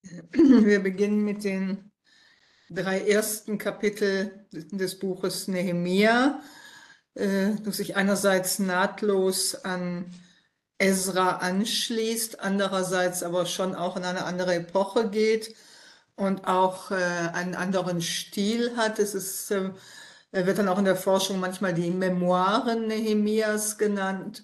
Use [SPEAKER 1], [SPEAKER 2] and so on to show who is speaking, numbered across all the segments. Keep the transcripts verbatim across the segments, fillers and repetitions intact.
[SPEAKER 1] Wir beginnen mit den drei ersten Kapitel des Buches Nehemia, äh, das sich einerseits nahtlos an Esra anschließt, andererseits aber schon auch in eine andere Epoche geht und auch äh, einen anderen Stil hat. Es ist, äh, er wird dann auch in der Forschung manchmal die Memoiren Nehemias genannt,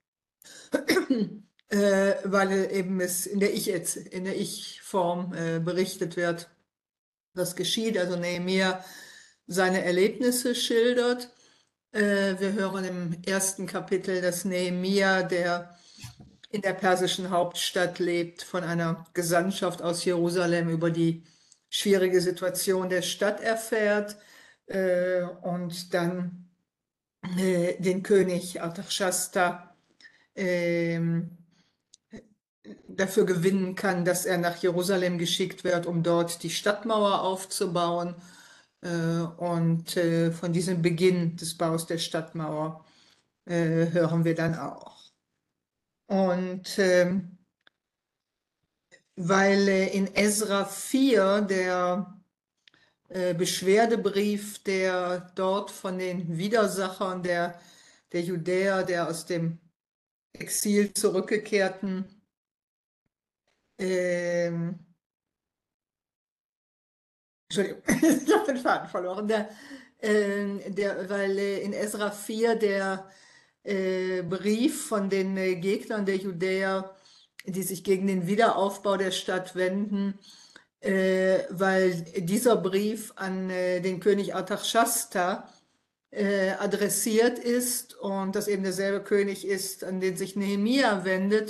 [SPEAKER 1] äh, weil eben es in der Ich, in der Ich-Form äh, berichtet wird, was geschieht. Also Nehemia seine Erlebnisse schildert. Äh, wir hören im ersten Kapitel, dass Nehemia, der in der persischen Hauptstadt lebt, von einer Gesandtschaft aus Jerusalem über die schwierige Situation der Stadt erfährt äh, und dann äh, den König Artachshasta ähm, dafür gewinnen kann, dass er nach Jerusalem geschickt wird, um dort die Stadtmauer aufzubauen. Äh, Und äh, von diesem Beginn des Baus der Stadtmauer äh, hören wir dann auch. Und ähm, weil äh, in Esra vier der äh, Beschwerdebrief, der dort von den Widersachern der, der Judäer, der aus dem Exil zurückgekehrten, ähm, Entschuldigung, ich habe den Faden verloren. Der, äh, der, weil äh, in Esra vier der äh, Brief von den äh, Gegnern der Judäer, die sich gegen den Wiederaufbau der Stadt wenden, äh, weil dieser Brief an äh, den König Artachshasta äh, adressiert ist und das eben derselbe König ist, an den sich Nehemia wendet,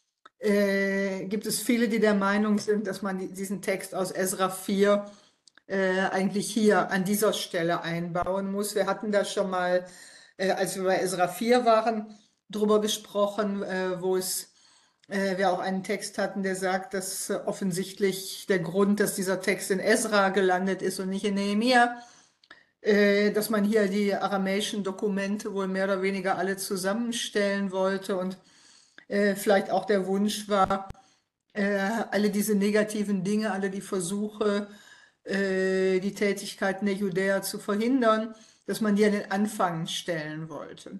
[SPEAKER 1] äh, gibt es viele, die der Meinung sind, dass man diesen Text aus Esra vier äh, eigentlich hier an dieser Stelle einbauen muss. Wir hatten da schon mal, äh, als wir bei Esra vier waren, drüber gesprochen, äh, wo es äh, wir auch einen Text hatten, der sagt, dass äh, offensichtlich der Grund, dass dieser Text in Esra gelandet ist und nicht in Nehemia, äh, dass man hier die aramäischen Dokumente wohl mehr oder weniger alle zusammenstellen wollte und äh, vielleicht auch der Wunsch war, äh, alle diese negativen Dinge, alle die Versuche, äh, die Tätigkeiten der Judäer zu verhindern, dass man die an den Anfang stellen wollte.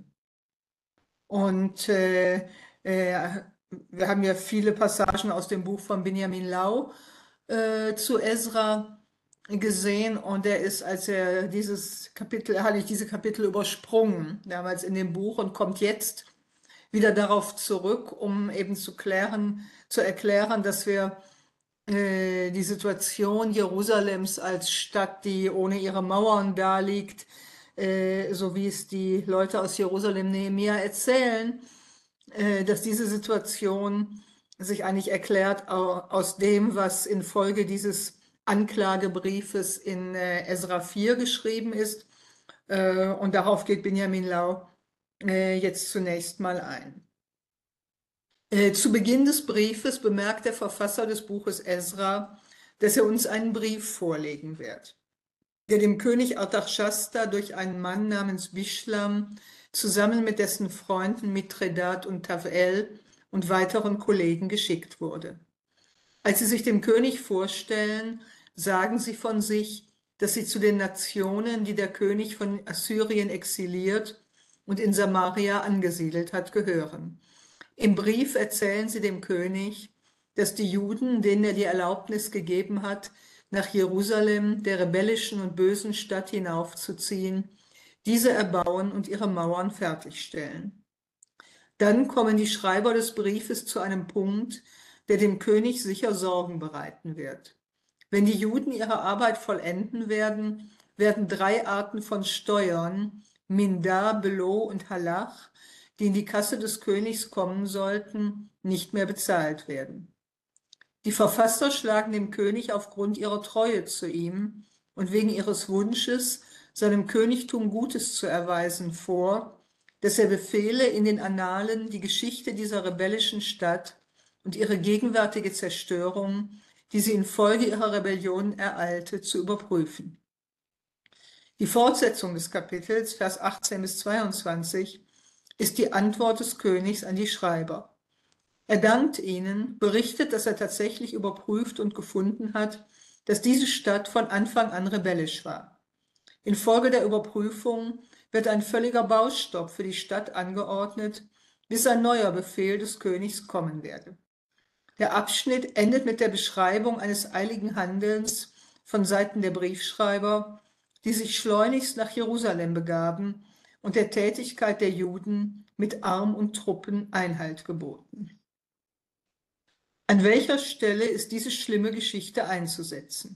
[SPEAKER 1] Und äh, äh, wir haben ja viele Passagen aus dem Buch von Benjamin Lau äh, zu Esra gesehen und er ist, als er dieses Kapitel, er hat nicht diese Kapitel übersprungen, damals in dem Buch und kommt jetzt wieder darauf zurück, um eben zu klären, zu erklären, dass wir äh, die Situation Jerusalems als Stadt, die ohne ihre Mauern daliegt, äh, so wie es die Leute aus Jerusalem Nehemia erzählen, äh, dass diese Situation sich eigentlich erklärt aus dem, was infolge dieses Anklagebriefes in äh, Esra vier geschrieben ist. Äh, und darauf geht Benjamin Lau äh, jetzt zunächst mal ein. Äh, zu Beginn des Briefes bemerkt der Verfasser des Buches Esra, dass er uns einen Brief vorlegen wird, der dem König Artachshasta durch einen Mann namens Bishlam zusammen mit dessen Freunden Mithredat und Tavel und weiteren Kollegen geschickt wurde. Als sie sich dem König vorstellen, sagen sie von sich, dass sie zu den Nationen, die der König von Assyrien exiliert und in Samaria angesiedelt hat, gehören. Im Brief erzählen sie dem König, dass die Juden, denen er die Erlaubnis gegeben hat, nach Jerusalem, der rebellischen und bösen Stadt hinaufzuziehen, diese erbauen und ihre Mauern fertigstellen. Dann kommen die Schreiber des Briefes zu einem Punkt, der dem König sicher Sorgen bereiten wird. Wenn die Juden ihre Arbeit vollenden werden, werden drei Arten von Steuern, Mindar, Belo und Halach, die in die Kasse des Königs kommen sollten, nicht mehr bezahlt werden. Die Verfasser schlagen dem König aufgrund ihrer Treue zu ihm und wegen ihres Wunsches, seinem Königtum Gutes zu erweisen, vor, dass er befehle, in den Annalen die Geschichte dieser rebellischen Stadt und ihre gegenwärtige Zerstörung, die sie infolge ihrer Rebellion ereilte, zu überprüfen. Die Fortsetzung des Kapitels, Vers achtzehn bis zweiundzwanzig, ist die Antwort des Königs an die Schreiber. Er dankt ihnen, berichtet, dass er tatsächlich überprüft und gefunden hat, dass diese Stadt von Anfang an rebellisch war. Infolge der Überprüfung wird ein völliger Baustopp für die Stadt angeordnet, bis ein neuer Befehl des Königs kommen werde. Der Abschnitt endet mit der Beschreibung eines eiligen Handelns von Seiten der Briefschreiber, die sich schleunigst nach Jerusalem begaben und der Tätigkeit der Juden mit Arm und Truppen Einhalt geboten. An welcher Stelle ist diese schlimme Geschichte einzusetzen?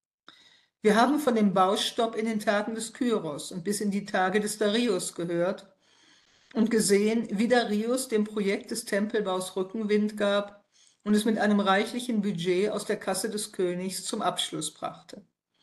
[SPEAKER 1] Wir haben von dem Baustopp in den Tagen des Kyros und bis in die Tage des Darius gehört und gesehen, wie Darius dem Projekt des Tempelbaus Rückenwind gab und es mit einem reichlichen Budget aus der Kasse des Königs zum Abschluss brachte.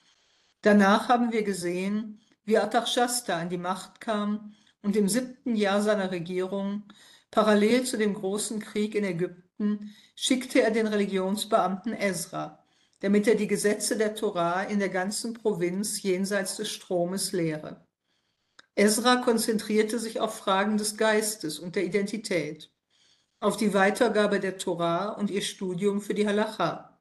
[SPEAKER 1] Danach haben wir gesehen, wie Artachshasta an die Macht kam und im siebten Jahr seiner Regierung, parallel zu dem großen Krieg in Ägypten, schickte er den Religionsbeamten Esra, damit er die Gesetze der Torah in der ganzen Provinz jenseits des Stromes lehre. Esra konzentrierte sich auf Fragen des Geistes und der Identität, auf die Weitergabe der Torah und ihr Studium für die Halacha.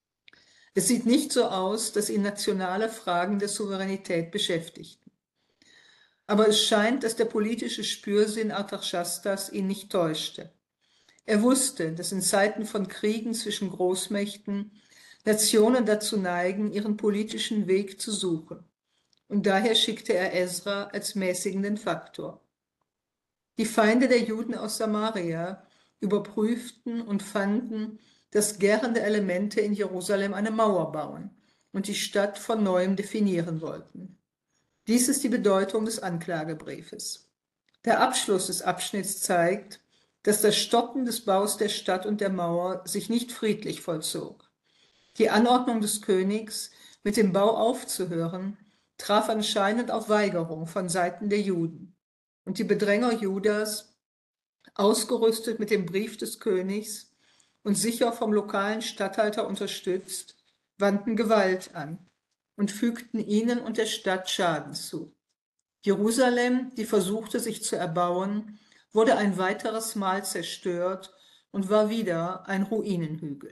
[SPEAKER 1] Es sieht nicht so aus, dass ihn nationale Fragen der Souveränität beschäftigten. Aber es scheint, dass der politische Spürsinn Artachshastas ihn nicht täuschte. Er wusste, dass in Zeiten von Kriegen zwischen Großmächten Nationen dazu neigen, ihren politischen Weg zu suchen. Und daher schickte er Esra als mäßigenden Faktor. Die Feinde der Juden aus Samaria überprüften und fanden, dass gärende Elemente in Jerusalem eine Mauer bauen und die Stadt von neuem definieren wollten. Dies ist die Bedeutung des Anklagebriefes. Der Abschluss des Abschnitts zeigt, dass das Stoppen des Baus der Stadt und der Mauer sich nicht friedlich vollzog. Die Anordnung des Königs, mit dem Bau aufzuhören, traf anscheinend auf Weigerung von Seiten der Juden. Und die Bedränger Judas, ausgerüstet mit dem Brief des Königs und sicher vom lokalen Statthalter unterstützt, wandten Gewalt an und fügten ihnen und der Stadt Schaden zu. Jerusalem, die versuchte, sich zu erbauen, wurde ein weiteres Mal zerstört und war wieder ein Ruinenhügel.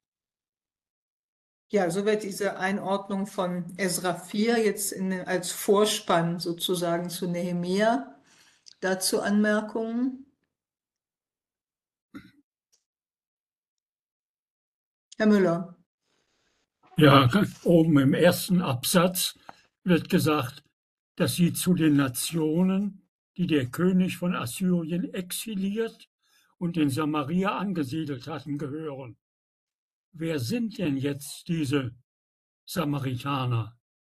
[SPEAKER 1] Ja, so wird diese Einordnung von Esra vier jetzt in, als Vorspann sozusagen zu Nehemia. Dazu Anmerkungen? Herr Müller.
[SPEAKER 2] Ja, oben im ersten Absatz wird gesagt, dass sie zu den Nationen, die der König von Assyrien exiliert und in Samaria angesiedelt hatten, gehören. Wer sind denn jetzt diese Samaritaner?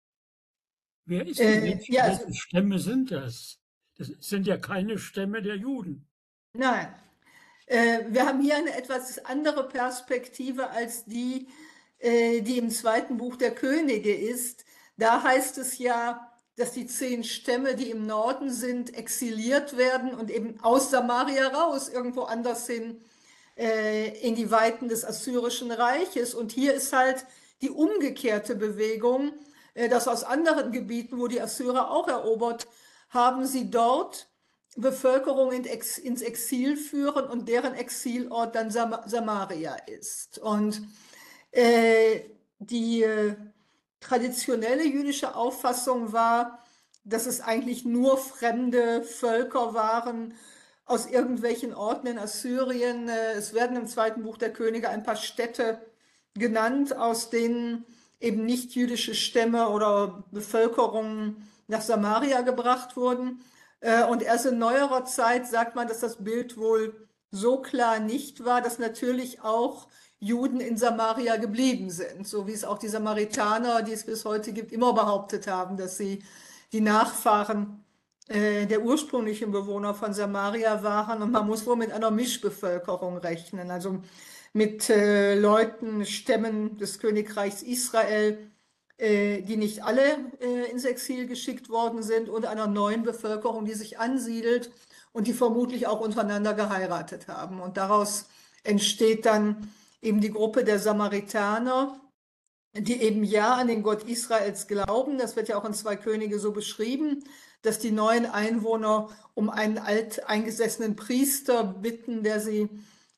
[SPEAKER 2] Wer ist denn,
[SPEAKER 1] Äh,
[SPEAKER 2] welche,
[SPEAKER 1] ja,
[SPEAKER 2] welche Stämme sind das? Das sind ja keine Stämme der Juden.
[SPEAKER 1] Nein, äh, wir haben hier eine etwas andere Perspektive als die, äh, die im zweiten Buch der Könige ist. Da heißt es ja, dass die zehn Stämme, die im Norden sind, exiliert werden und eben aus Samaria raus, irgendwo anders hin, äh, in die Weiten des Assyrischen Reiches. Und hier ist halt die umgekehrte Bewegung, äh, dass aus anderen Gebieten, wo die Assyrer auch erobert haben, sie dort Bevölkerung in Ex, ins Exil führen und deren Exilort dann Sam Samaria ist. Und äh, die äh, traditionelle jüdische Auffassung war, dass es eigentlich nur fremde Völker waren aus irgendwelchen Orten in Assyrien. Äh, es werden im zweiten Buch der Könige ein paar Städte genannt, aus denen eben nicht jüdische Stämme oder Bevölkerungen nach Samaria gebracht wurden. Und erst in neuerer Zeit sagt man, dass das Bild wohl so klar nicht war, dass natürlich auch Juden in Samaria geblieben sind, so wie es auch die Samaritaner, die es bis heute gibt, immer behauptet haben, dass sie die Nachfahren äh, der ursprünglichen Bewohner von Samaria waren. Und man muss wohl mit einer Mischbevölkerung rechnen, also mit äh, Leuten, Stämmen des Königreichs Israel, die nicht alle äh, ins Exil geschickt worden sind, und einer neuen Bevölkerung, die sich ansiedelt und die vermutlich auch untereinander geheiratet haben. Und daraus entsteht dann eben die Gruppe der Samaritaner, die eben ja an den Gott Israels glauben. Das wird ja auch in zwei Könige so beschrieben, dass die neuen Einwohner um einen alteingesessenen Priester bitten, der sie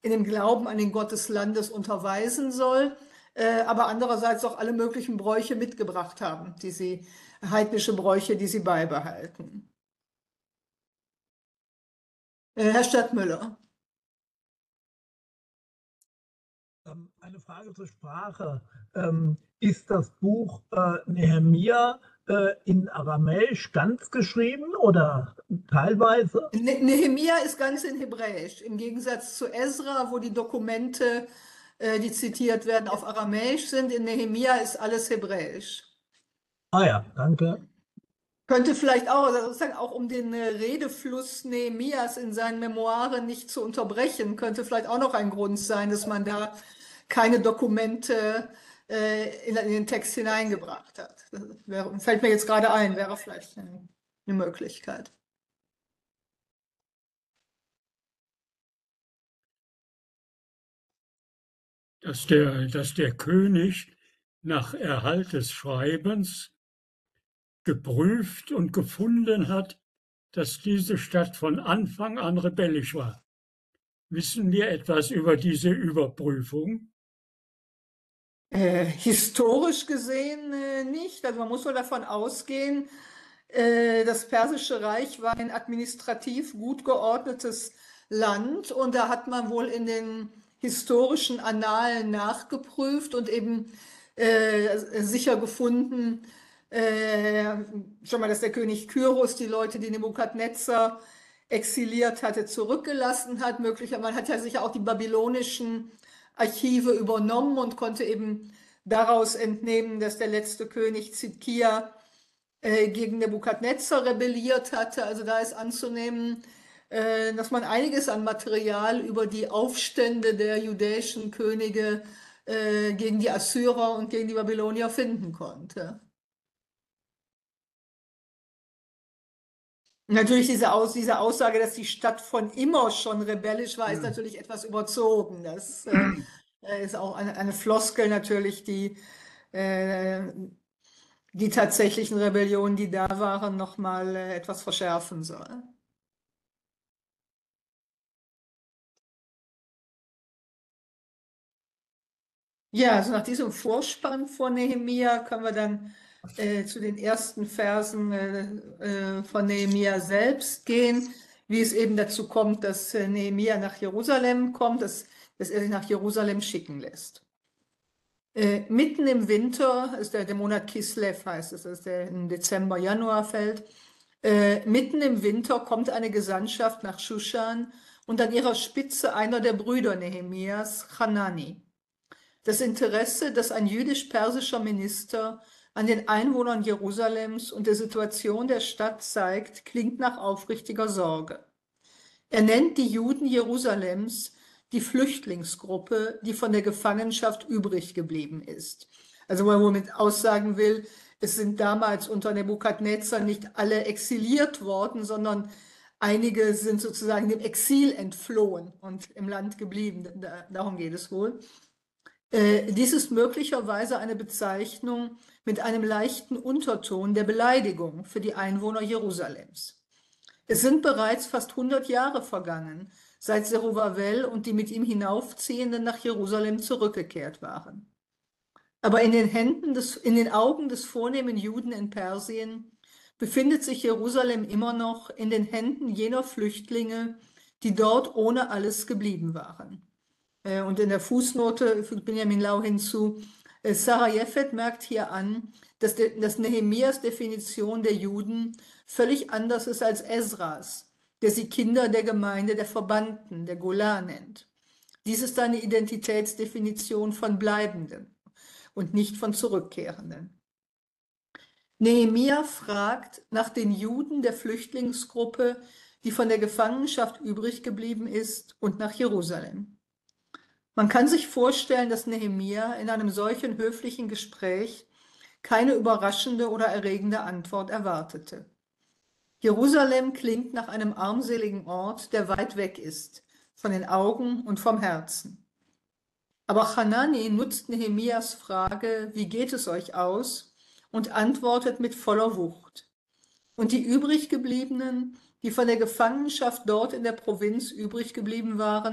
[SPEAKER 1] in dem Glauben an den Gott des Landes unterweisen soll, äh, aber andererseits auch alle möglichen Bräuche mitgebracht haben, die sie, heidnische Bräuche, die sie beibehalten. Äh, Herr Stadtmüller.
[SPEAKER 3] Ähm, Eine Frage zur Sprache. Ähm, ist das Buch äh, Nehemia äh, in Aramäisch ganz geschrieben oder teilweise?
[SPEAKER 1] Ne- Nehemia ist ganz in Hebräisch, im Gegensatz zu Esra, wo die Dokumente, äh, die zitiert werden, auf Aramäisch sind. In Nehemia ist alles Hebräisch.
[SPEAKER 3] Ah ja, danke.
[SPEAKER 1] Könnte vielleicht auch, also sozusagen auch um den äh, Redefluss Nehemias in seinen Memoiren nicht zu unterbrechen, könnte vielleicht auch noch ein Grund sein, dass man da keine Dokumente äh, in, in den Text hineingebracht hat. Das wäre, fällt mir jetzt gerade ein, wäre vielleicht eine, eine Möglichkeit.
[SPEAKER 2] Dass der, dass der König nach Erhalt des Schreibens geprüft und gefunden hat, dass diese Stadt von Anfang an rebellisch war. Wissen wir etwas über diese Überprüfung?
[SPEAKER 1] Äh, historisch gesehen äh, nicht. Also man muss wohl davon ausgehen, äh, das Persische Reich war ein administrativ gut geordnetes Land und da hat man wohl in den historischen Annalen nachgeprüft und eben äh, sicher gefunden, äh, schon mal, dass der König Kyros die Leute, die Nebukadnezar exiliert hatte, zurückgelassen hat. Möglicherweise, man hat ja sicher auch die babylonischen Archive übernommen und konnte eben daraus entnehmen, dass der letzte König Zidkia äh, gegen Nebukadnezar rebelliert hatte. Also da ist anzunehmen, äh, dass man einiges an Material über die Aufstände der jüdischen Könige äh, gegen die Assyrer und gegen die Babylonier finden konnte. Natürlich diese, Aus, diese Aussage, dass die Stadt von immer schon rebellisch war, ist natürlich etwas überzogen. Das äh, ist auch eine, eine Floskel natürlich, die äh, die tatsächlichen Rebellionen, die da waren, nochmal äh, etwas verschärfen soll. Ja, also nach diesem Vorspann von Nehemia können wir dann äh, zu den ersten Versen äh, äh, von Nehemia selbst gehen, wie es eben dazu kommt, dass äh, Nehemia nach Jerusalem kommt, dass, dass er sich nach Jerusalem schicken lässt. Äh, mitten im Winter, ist der, der Monat Kislev heißt es, dass der im Dezember, Januar fällt, äh, mitten im Winter kommt eine Gesandtschaft nach Shushan und an ihrer Spitze einer der Brüder Nehemias, Hanani. Das Interesse, das ein jüdisch-persischer Minister an den Einwohnern Jerusalems und der Situation der Stadt zeigt, klingt nach aufrichtiger Sorge. Er nennt die Juden Jerusalems die Flüchtlingsgruppe, die von der Gefangenschaft übrig geblieben ist. Also wo er womit aussagen will, es sind damals unter Nebukadnezar nicht alle exiliert worden, sondern einige sind sozusagen dem Exil entflohen und im Land geblieben. Darum geht es wohl. Äh, dies ist möglicherweise eine Bezeichnung mit einem leichten Unterton der Beleidigung für die Einwohner Jerusalems. Es sind bereits fast hundert Jahre vergangen, seit Zerubabel und die mit ihm hinaufziehenden nach Jerusalem zurückgekehrt waren. Aber in den Händen des, in den Augen des vornehmen Juden in Persien befindet sich Jerusalem immer noch in den Händen jener Flüchtlinge, die dort ohne alles geblieben waren. Und in der Fußnote fügt Benjamin Lau hinzu, Sarah Jeffet merkt hier an, dass, de, dass Nehemias Definition der Juden völlig anders ist als Esras, der sie Kinder der Gemeinde der Verbannten, der Gola nennt. Dies ist eine Identitätsdefinition von Bleibenden und nicht von Zurückkehrenden. Nehemia fragt nach den Juden der Flüchtlingsgruppe, die von der Gefangenschaft übrig geblieben ist, und nach Jerusalem. Man kann sich vorstellen, dass Nehemia in einem solchen höflichen Gespräch keine überraschende oder erregende Antwort erwartete. Jerusalem klingt nach einem armseligen Ort, der weit weg ist, von den Augen und vom Herzen. Aber Hanani nutzt Nehemias Frage, wie geht es euch aus, und antwortet mit voller Wucht. Und die übriggebliebenen, die von der Gefangenschaft dort in der Provinz übrig geblieben waren,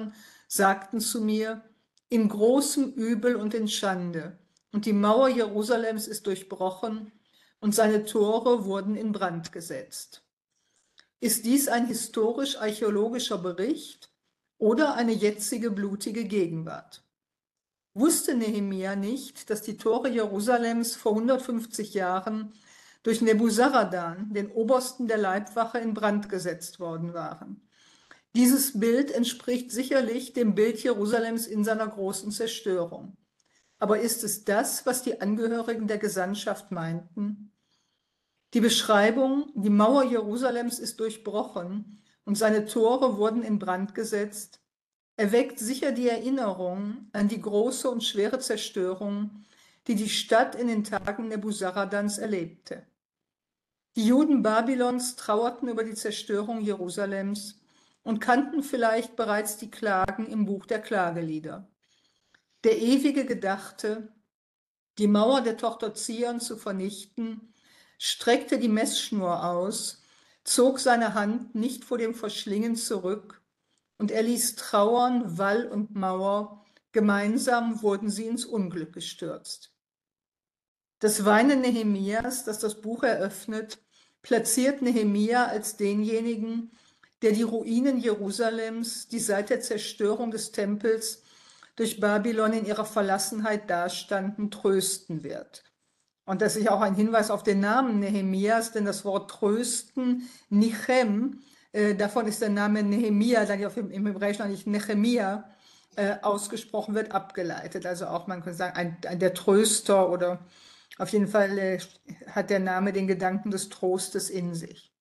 [SPEAKER 1] sagten zu mir, in großem Übel und in Schande, und die Mauer Jerusalems ist durchbrochen, und seine Tore wurden in Brand gesetzt. Ist dies ein historisch-archäologischer Bericht oder eine jetzige blutige Gegenwart? Wusste Nehemia nicht, dass die Tore Jerusalems vor hundertfünfzig Jahren durch Nebuzaradan, den Obersten der Leibwache, in Brand gesetzt worden waren? Dieses Bild entspricht sicherlich dem Bild Jerusalems in seiner großen Zerstörung. Aber ist es das, was die Angehörigen der Gesandtschaft meinten? Die Beschreibung, die Mauer Jerusalems ist durchbrochen und seine Tore wurden in Brand gesetzt, erweckt sicher die Erinnerung an die große und schwere Zerstörung, die die Stadt in den Tagen Nebuzaradans erlebte. Die Juden Babylons trauerten über die Zerstörung Jerusalems und kannten vielleicht bereits die Klagen im Buch der Klagelieder. Der Ewige gedachte, die Mauer der Tochter Zion zu vernichten, streckte die Messschnur aus, zog seine Hand nicht vor dem Verschlingen zurück, und er ließ trauern Wall und Mauer, gemeinsam wurden sie ins Unglück gestürzt. Das Weinen Nehemias, das das Buch eröffnet, platziert Nehemia als denjenigen, der die Ruinen Jerusalems, die seit der Zerstörung des Tempels durch Babylon in ihrer Verlassenheit dastanden, trösten wird. Und das ist auch ein Hinweis auf den Namen Nehemias, denn das Wort trösten, Nichem, äh, davon ist der Name Nehemia, da auf im, im Hebräischen nicht Nehemia äh, ausgesprochen wird, abgeleitet. Also auch, man könnte sagen, ein, ein, der Tröster oder auf jeden Fall äh, hat der Name den Gedanken des Trostes in sich.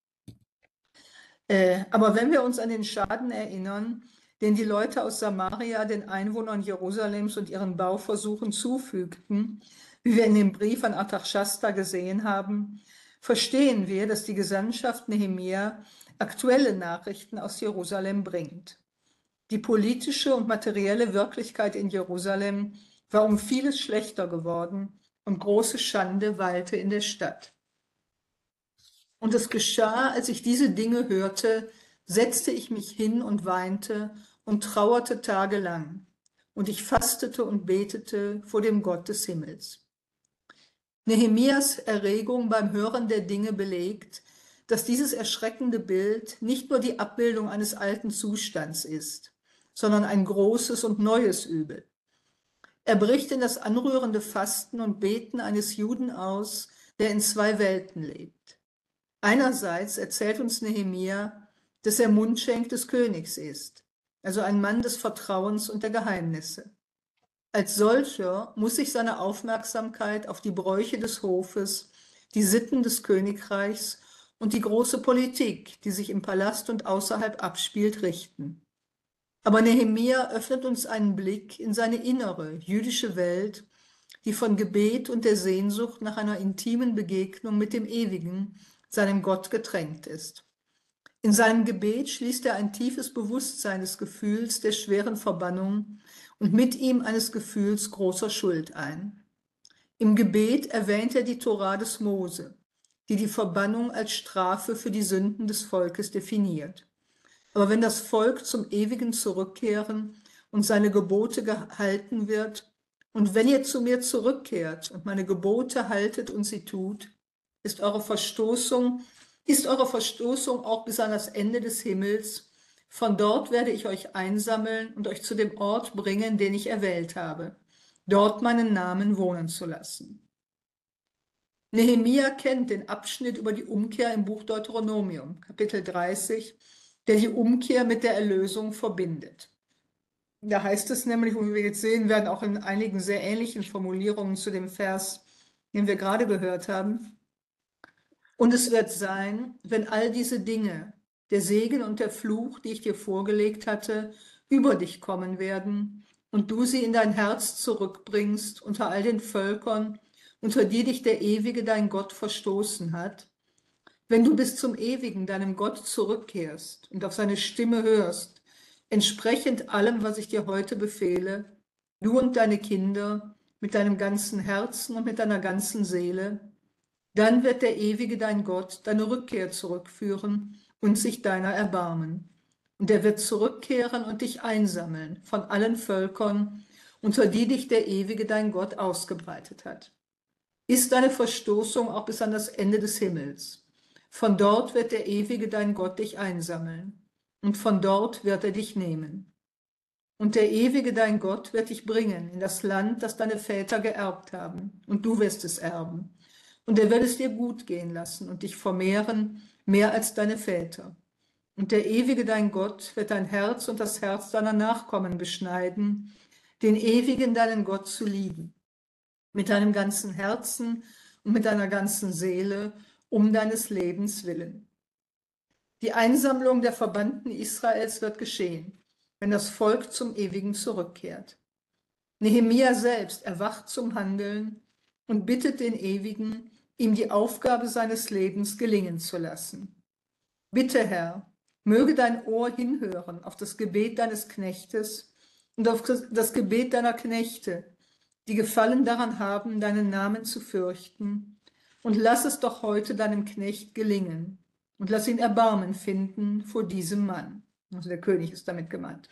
[SPEAKER 1] Äh, aber wenn wir uns an den Schaden erinnern, den die Leute aus Samaria den Einwohnern Jerusalems und ihren Bauversuchen zufügten, wie wir in dem Brief an Artachshasta gesehen haben, verstehen wir, dass die Gesandtschaft Nehemia aktuelle Nachrichten aus Jerusalem bringt. Die politische und materielle Wirklichkeit in Jerusalem war um vieles schlechter geworden und große Schande weilte in der Stadt. Und es geschah, als ich diese Dinge hörte, setzte ich mich hin und weinte und trauerte tagelang. Und ich fastete und betete vor dem Gott des Himmels. Nehemias Erregung beim Hören der Dinge belegt, dass dieses erschreckende Bild nicht nur die Abbildung eines alten Zustands ist, sondern ein großes und neues Übel. Er bricht in das anrührende Fasten und Beten eines Juden aus, der in zwei Welten lebt. Einerseits erzählt uns Nehemia, dass er Mundschenk des Königs ist, also ein Mann des Vertrauens und der Geheimnisse. Als solcher muss sich seine Aufmerksamkeit auf die Bräuche des Hofes, die Sitten des Königreichs und die große Politik, die sich im Palast und außerhalb abspielt, richten. Aber Nehemia öffnet uns einen Blick in seine innere jüdische Welt, die von Gebet und der Sehnsucht nach einer intimen Begegnung mit dem Ewigen, seinem Gott, getränkt ist. In seinem Gebet schließt er ein tiefes Bewusstsein des Gefühls der schweren Verbannung und mit ihm eines Gefühls großer Schuld ein. Im Gebet erwähnt er die Tora des Mose, die die Verbannung als Strafe für die Sünden des Volkes definiert. Aber wenn das Volk zum Ewigen zurückkehren und seine Gebote gehalten wird, und wenn ihr zu mir zurückkehrt und meine Gebote haltet und sie tut, ist eure Verstoßung, ist eure Verstoßung auch bis an das Ende des Himmels. Von dort werde ich euch einsammeln und euch zu dem Ort bringen, den ich erwählt habe, dort meinen Namen wohnen zu lassen. Nehemia kennt den Abschnitt über die Umkehr im Buch Deuteronomium, Kapitel dreißig, der die Umkehr mit der Erlösung verbindet. Da heißt es nämlich, wie wir jetzt sehen werden, auch in einigen sehr ähnlichen Formulierungen zu dem Vers, den wir gerade gehört haben. Und es wird sein, wenn all diese Dinge, der Segen und der Fluch, die ich dir vorgelegt hatte, über dich kommen werden und du sie in dein Herz zurückbringst unter all den Völkern, unter die dich der Ewige, dein Gott, verstoßen hat, wenn du bis zum Ewigen, deinem Gott, zurückkehrst und auf seine Stimme hörst, entsprechend allem, was ich dir heute befehle, du und deine Kinder mit deinem ganzen Herzen und mit deiner ganzen Seele, dann wird der Ewige, dein Gott, deine Rückkehr zurückführen und sich deiner erbarmen. Und er wird zurückkehren und dich einsammeln von allen Völkern, unter die dich der Ewige dein Gott ausgebreitet hat. Ist deine Verstoßung auch bis an das Ende des Himmels. Von dort wird der Ewige dein Gott dich einsammeln, und von dort wird er dich nehmen. Und der Ewige dein Gott wird dich bringen in das Land, das deine Väter geerbt haben, und du wirst es erben. Und er wird es dir gut gehen lassen und dich vermehren, mehr als deine Väter. Und der Ewige dein Gott wird dein Herz und das Herz deiner Nachkommen beschneiden, den Ewigen deinen Gott zu lieben, mit deinem ganzen Herzen und mit deiner ganzen Seele, um deines Lebens willen. Die Einsammlung der Verbannten Israels wird geschehen, wenn das Volk zum Ewigen zurückkehrt. Nehemia selbst erwacht zum Handeln und bittet den Ewigen, ihm die Aufgabe seines Lebens gelingen zu lassen. Bitte, Herr, möge dein Ohr hinhören auf das Gebet deines Knechtes und auf das Gebet deiner Knechte, die Gefallen daran haben, deinen Namen zu fürchten, und lass es doch heute deinem Knecht gelingen und lass ihn Erbarmen finden vor diesem Mann. Also der König ist damit gemeint.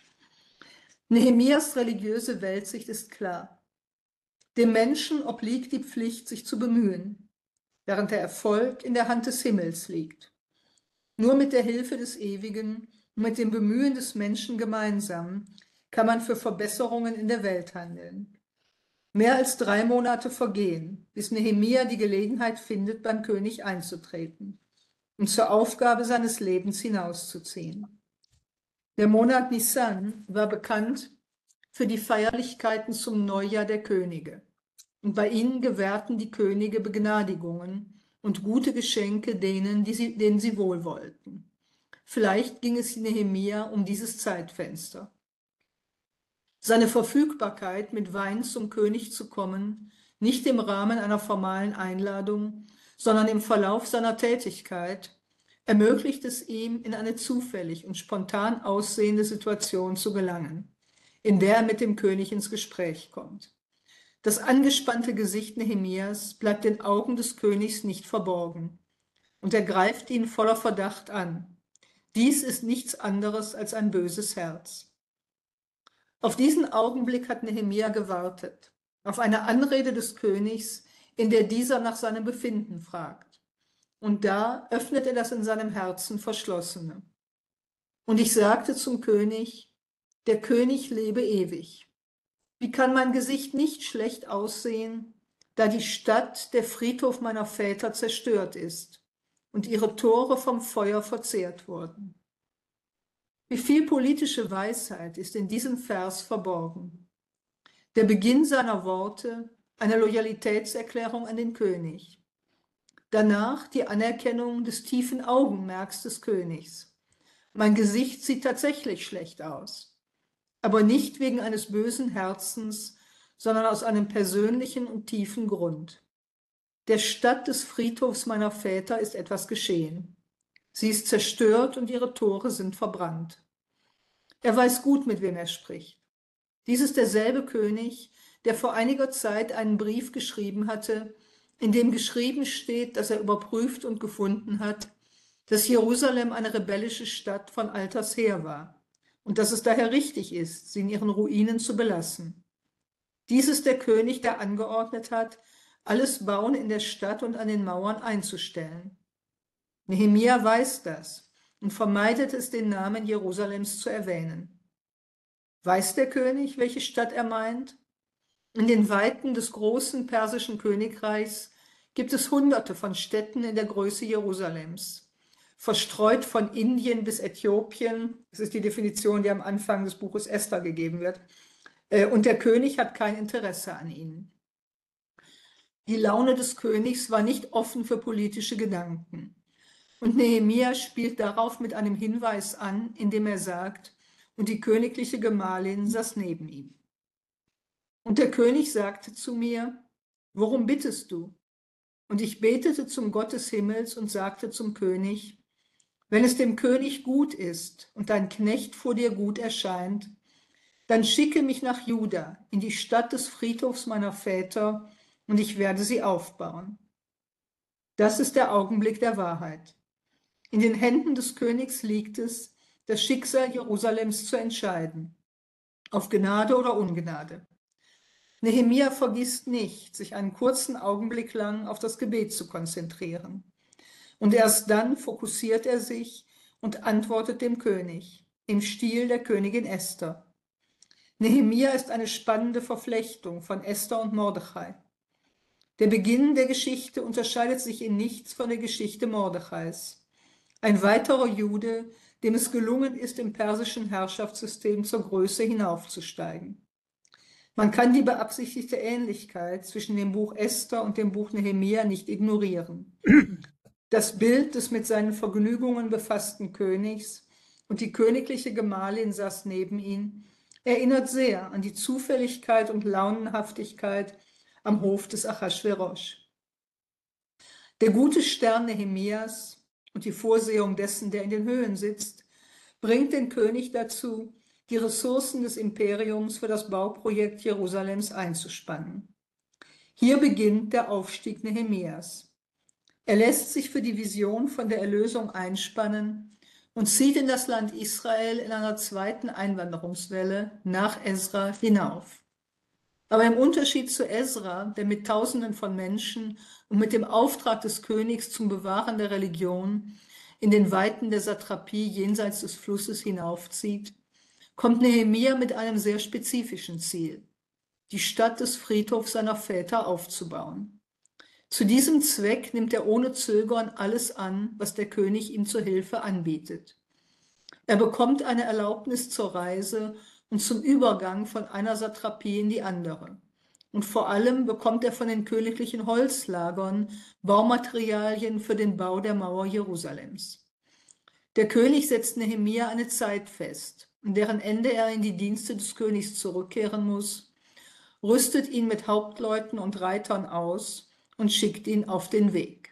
[SPEAKER 1] Nehemias religiöse Weltsicht ist klar. Dem Menschen obliegt die Pflicht, sich zu bemühen, während der Erfolg in der Hand des Himmels liegt. Nur mit der Hilfe des Ewigen und mit dem Bemühen des Menschen gemeinsam kann man für Verbesserungen in der Welt handeln. Mehr als drei Monate vergehen, bis Nehemia die Gelegenheit findet, beim König einzutreten und zur Aufgabe seines Lebens hinauszuziehen. Der Monat Nisan war bekannt für die Feierlichkeiten zum Neujahr der Könige. Und bei ihnen gewährten die Könige Begnadigungen und gute Geschenke denen, die sie, denen sie wohlwollten. Vielleicht ging es Nehemia um dieses Zeitfenster. Seine Verfügbarkeit, mit Wein zum König zu kommen, nicht im Rahmen einer formalen Einladung, sondern im Verlauf seiner Tätigkeit, ermöglicht es ihm, in eine zufällig und spontan aussehende Situation zu gelangen, in der er mit dem König ins Gespräch kommt. Das angespannte Gesicht Nehemias bleibt den Augen des Königs nicht verborgen, und er greift ihn voller Verdacht an. Dies ist nichts anderes als ein böses Herz. Auf diesen Augenblick hat Nehemia gewartet, auf eine Anrede des Königs, in der dieser nach seinem Befinden fragt. Und da öffnet er das in seinem Herzen Verschlossene. Und ich sagte zum König, der König lebe ewig. Wie kann mein Gesicht nicht schlecht aussehen, da die Stadt, der Friedhof meiner Väter, zerstört ist und ihre Tore vom Feuer verzehrt wurden? Wie viel politische Weisheit ist in diesem Vers verborgen. Der Beginn seiner Worte, eine Loyalitätserklärung an den König. Danach die Anerkennung des tiefen Augenmerks des Königs. Mein Gesicht sieht tatsächlich schlecht aus, aber nicht wegen eines bösen Herzens, sondern aus einem persönlichen und tiefen Grund. Der Stadt des Friedhofs meiner Väter ist etwas geschehen. Sie ist zerstört und ihre Tore sind verbrannt. Er weiß gut, mit wem er spricht. Dies ist derselbe König, der vor einiger Zeit einen Brief geschrieben hatte, in dem geschrieben steht, dass er überprüft und gefunden hat, dass Jerusalem eine rebellische Stadt von alters her war und dass es daher richtig ist, sie in ihren Ruinen zu belassen. Dies ist der König, der angeordnet hat, alles Bauen in der Stadt und an den Mauern einzustellen. Nehemia weiß das und vermeidet es, den Namen Jerusalems zu erwähnen. Weiß der König, welche Stadt er meint? In den Weiten des großen persischen Königreichs gibt es Hunderte von Städten in der Größe Jerusalems, verstreut von Indien bis Äthiopien. Das ist die Definition, die am Anfang des Buches Esther gegeben wird. Und der König hat kein Interesse an ihnen. Die Laune des Königs war nicht offen für politische Gedanken. Und Nehemia spielt darauf mit einem Hinweis an, indem er sagt, und die königliche Gemahlin saß neben ihm. Und der König sagte zu mir, worum bittest du? Und ich betete zum Gott des Himmels und sagte zum König, wenn es dem König gut ist und dein Knecht vor dir gut erscheint, dann schicke mich nach Juda, in die Stadt des Friedhofs meiner Väter, und ich werde sie aufbauen. Das ist der Augenblick der Wahrheit. In den Händen des Königs liegt es, das Schicksal Jerusalems zu entscheiden, auf Gnade oder Ungnade. Nehemia vergisst nicht, sich einen kurzen Augenblick lang auf das Gebet zu konzentrieren. Und erst dann fokussiert er sich und antwortet dem König, im Stil der Königin Esther. Nehemia ist eine spannende Verflechtung von Esther und Mordechai. Der Beginn der Geschichte unterscheidet sich in nichts von der Geschichte Mordechais. Ein weiterer Jude, dem es gelungen ist, im persischen Herrschaftssystem zur Größe hinaufzusteigen. Man kann die beabsichtigte Ähnlichkeit zwischen dem Buch Esther und dem Buch Nehemia nicht ignorieren. Das Bild des mit seinen Vergnügungen befassten Königs und die königliche Gemahlin saß neben ihm, erinnert sehr an die Zufälligkeit und Launenhaftigkeit am Hof des Achashverosch. Der gute Stern Nehemias und die Vorsehung dessen, der in den Höhen sitzt, bringt den König dazu, die Ressourcen des Imperiums für das Bauprojekt Jerusalems einzuspannen. Hier beginnt der Aufstieg Nehemias. Er lässt sich für die Vision von der Erlösung einspannen und zieht in das Land Israel in einer zweiten Einwanderungswelle nach Esra hinauf. Aber im Unterschied zu Esra, der mit Tausenden von Menschen und mit dem Auftrag des Königs zum Bewahren der Religion in den Weiten der Satrapie jenseits des Flusses hinaufzieht, kommt Nehemia mit einem sehr spezifischen Ziel, die Stadt des Friedhofs seiner Väter aufzubauen. Zu diesem Zweck nimmt er ohne Zögern alles an, was der König ihm zur Hilfe anbietet. Er bekommt eine Erlaubnis zur Reise und zum Übergang von einer Satrapie in die andere. Und vor allem bekommt er von den königlichen Holzlagern Baumaterialien für den Bau der Mauer Jerusalems. Der König setzt Nehemia eine Zeit fest, an deren Ende er in die Dienste des Königs zurückkehren muss, rüstet ihn mit Hauptleuten und Reitern aus und schickt ihn auf den Weg.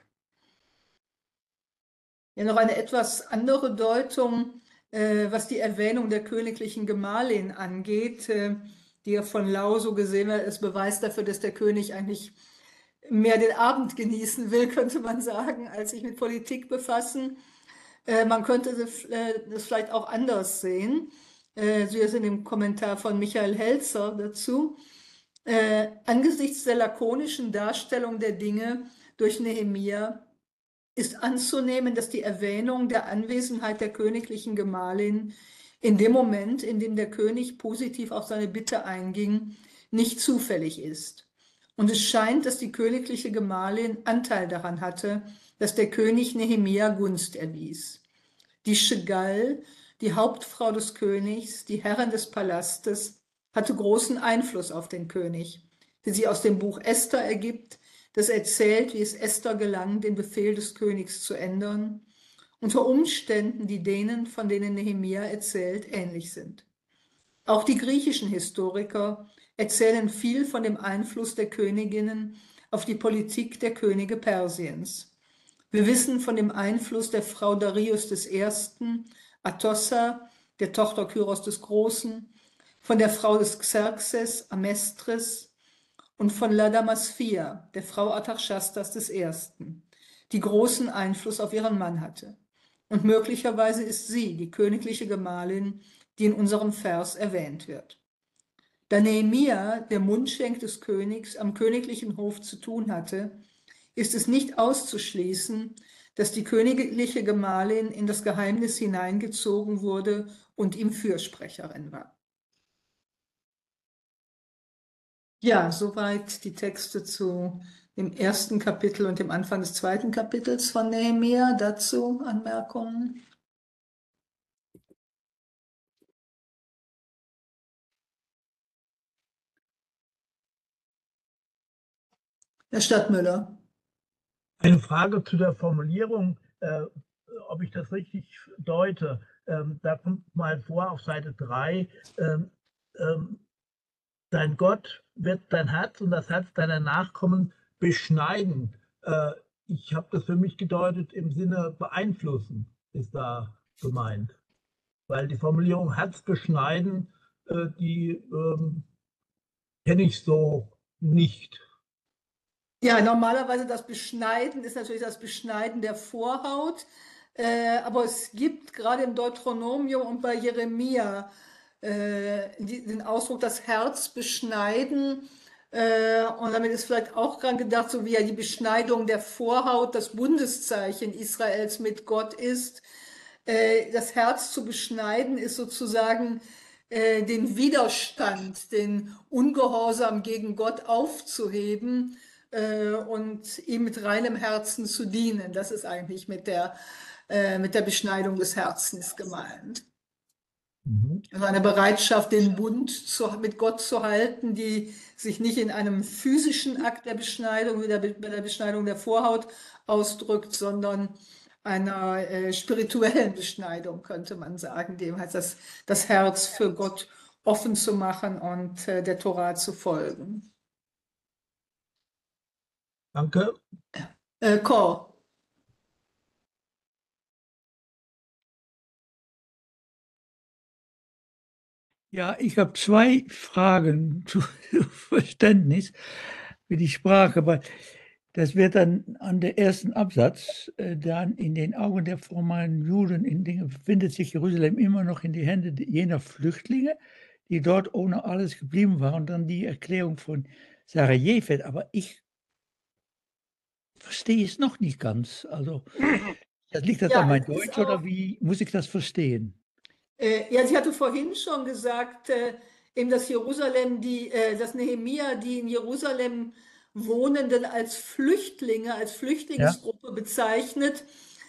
[SPEAKER 1] Ja, noch eine etwas andere Deutung, äh, was die Erwähnung der königlichen Gemahlin angeht, äh, die ja von Lau so gesehen wird, ist Beweis dafür, dass der König eigentlich mehr den Abend genießen will, könnte man sagen, als sich mit Politik befassen. Äh, man könnte das, äh, das vielleicht auch anders sehen. Äh, so ist in dem Kommentar von Michael Helzer dazu. Äh, angesichts der lakonischen Darstellung der Dinge durch Nehemia ist anzunehmen, dass die Erwähnung der Anwesenheit der königlichen Gemahlin in dem Moment, in dem der König positiv auf seine Bitte einging, nicht zufällig ist. Und es scheint, dass die königliche Gemahlin Anteil daran hatte, dass der König Nehemia Gunst erwies. Die Schegal, die Hauptfrau des Königs, die Herrin des Palastes, hatte großen Einfluss auf den König, wie sie aus dem Buch Esther ergibt, das erzählt, wie es Esther gelang, den Befehl des Königs zu ändern, unter Umständen, die denen, von denen Nehemia erzählt, ähnlich sind. Auch die griechischen Historiker erzählen viel von dem Einfluss der Königinnen auf die Politik der Könige Persiens. Wir wissen von dem Einfluss der Frau Darius des Ersten, Atossa, der Tochter Kyros des Großen, von der Frau des Xerxes, Amestris, und von Ladamasphia, der Frau Artaxerxes des Ersten, die großen Einfluss auf ihren Mann hatte. Und möglicherweise ist sie die königliche Gemahlin, die in unserem Vers erwähnt wird. Da Nehemia, der Mundschenk des Königs, am königlichen Hof zu tun hatte, ist es nicht auszuschließen, dass die königliche Gemahlin in das Geheimnis hineingezogen wurde und ihm Fürsprecherin war. Ja, soweit die Texte zu dem ersten Kapitel und dem Anfang des zweiten Kapitels von Nehemia. Dazu Anmerkungen? Herr Stadtmüller.
[SPEAKER 3] Eine Frage zu der Formulierung, äh, ob ich das richtig deute. Ähm, da kommt mal vor auf Seite drei, ähm, ähm, dein Gott wird dein Herz und das Herz deiner Nachkommen beschneiden. Äh, ich habe das für mich gedeutet im Sinne beeinflussen, ist da gemeint. Weil die Formulierung Herz beschneiden, äh, die ähm, kenne ich so nicht.
[SPEAKER 1] Ja, normalerweise das Beschneiden ist natürlich das Beschneiden der Vorhaut. Äh, aber es gibt gerade im Deuteronomium und bei Jeremia äh, die, den Ausdruck, das Herz beschneiden. Äh, und damit ist vielleicht auch dran gedacht, so wie ja die Beschneidung der Vorhaut das Bundeszeichen Israels mit Gott ist. Äh, das Herz zu beschneiden ist sozusagen äh, den Widerstand, den Ungehorsam gegen Gott aufzuheben äh, und ihm mit reinem Herzen zu dienen. Das ist eigentlich mit der, äh, mit der Beschneidung des Herzens gemeint.
[SPEAKER 3] Mhm.
[SPEAKER 1] Also eine Bereitschaft, den Bund zu, mit Gott zu halten, die sich nicht in einem physischen Akt der Beschneidung, wie der, bei der Beschneidung der Vorhaut ausdrückt, sondern einer äh, spirituellen Beschneidung, könnte man sagen, dem heißt das, das Herz für Gott offen zu machen und äh, der Tora zu folgen.
[SPEAKER 3] Danke.
[SPEAKER 1] Äh, Cor.
[SPEAKER 4] Ja, ich habe zwei Fragen zu Verständnis für die Sprache, aber das wird dann an der ersten Absatz, äh, dann in den Augen der formalen Juden in Dingen befindet sich Jerusalem immer noch in die Hände jener Flüchtlinge, die dort ohne alles geblieben waren. Und dann die Erklärung von Sarajevo, aber ich verstehe es noch nicht ganz. Also, das liegt das
[SPEAKER 1] Ja,
[SPEAKER 4] an mein
[SPEAKER 1] es ist
[SPEAKER 4] Deutsch oder
[SPEAKER 1] auch,
[SPEAKER 4] wie muss ich das verstehen?
[SPEAKER 1] Äh, ja, sie hatte vorhin schon gesagt, äh, eben dass Jerusalem, die, äh, dass Nehemia die in Jerusalem Wohnenden als Flüchtlinge, als
[SPEAKER 4] Ja,
[SPEAKER 1] Flüchtlingsgruppe bezeichnet.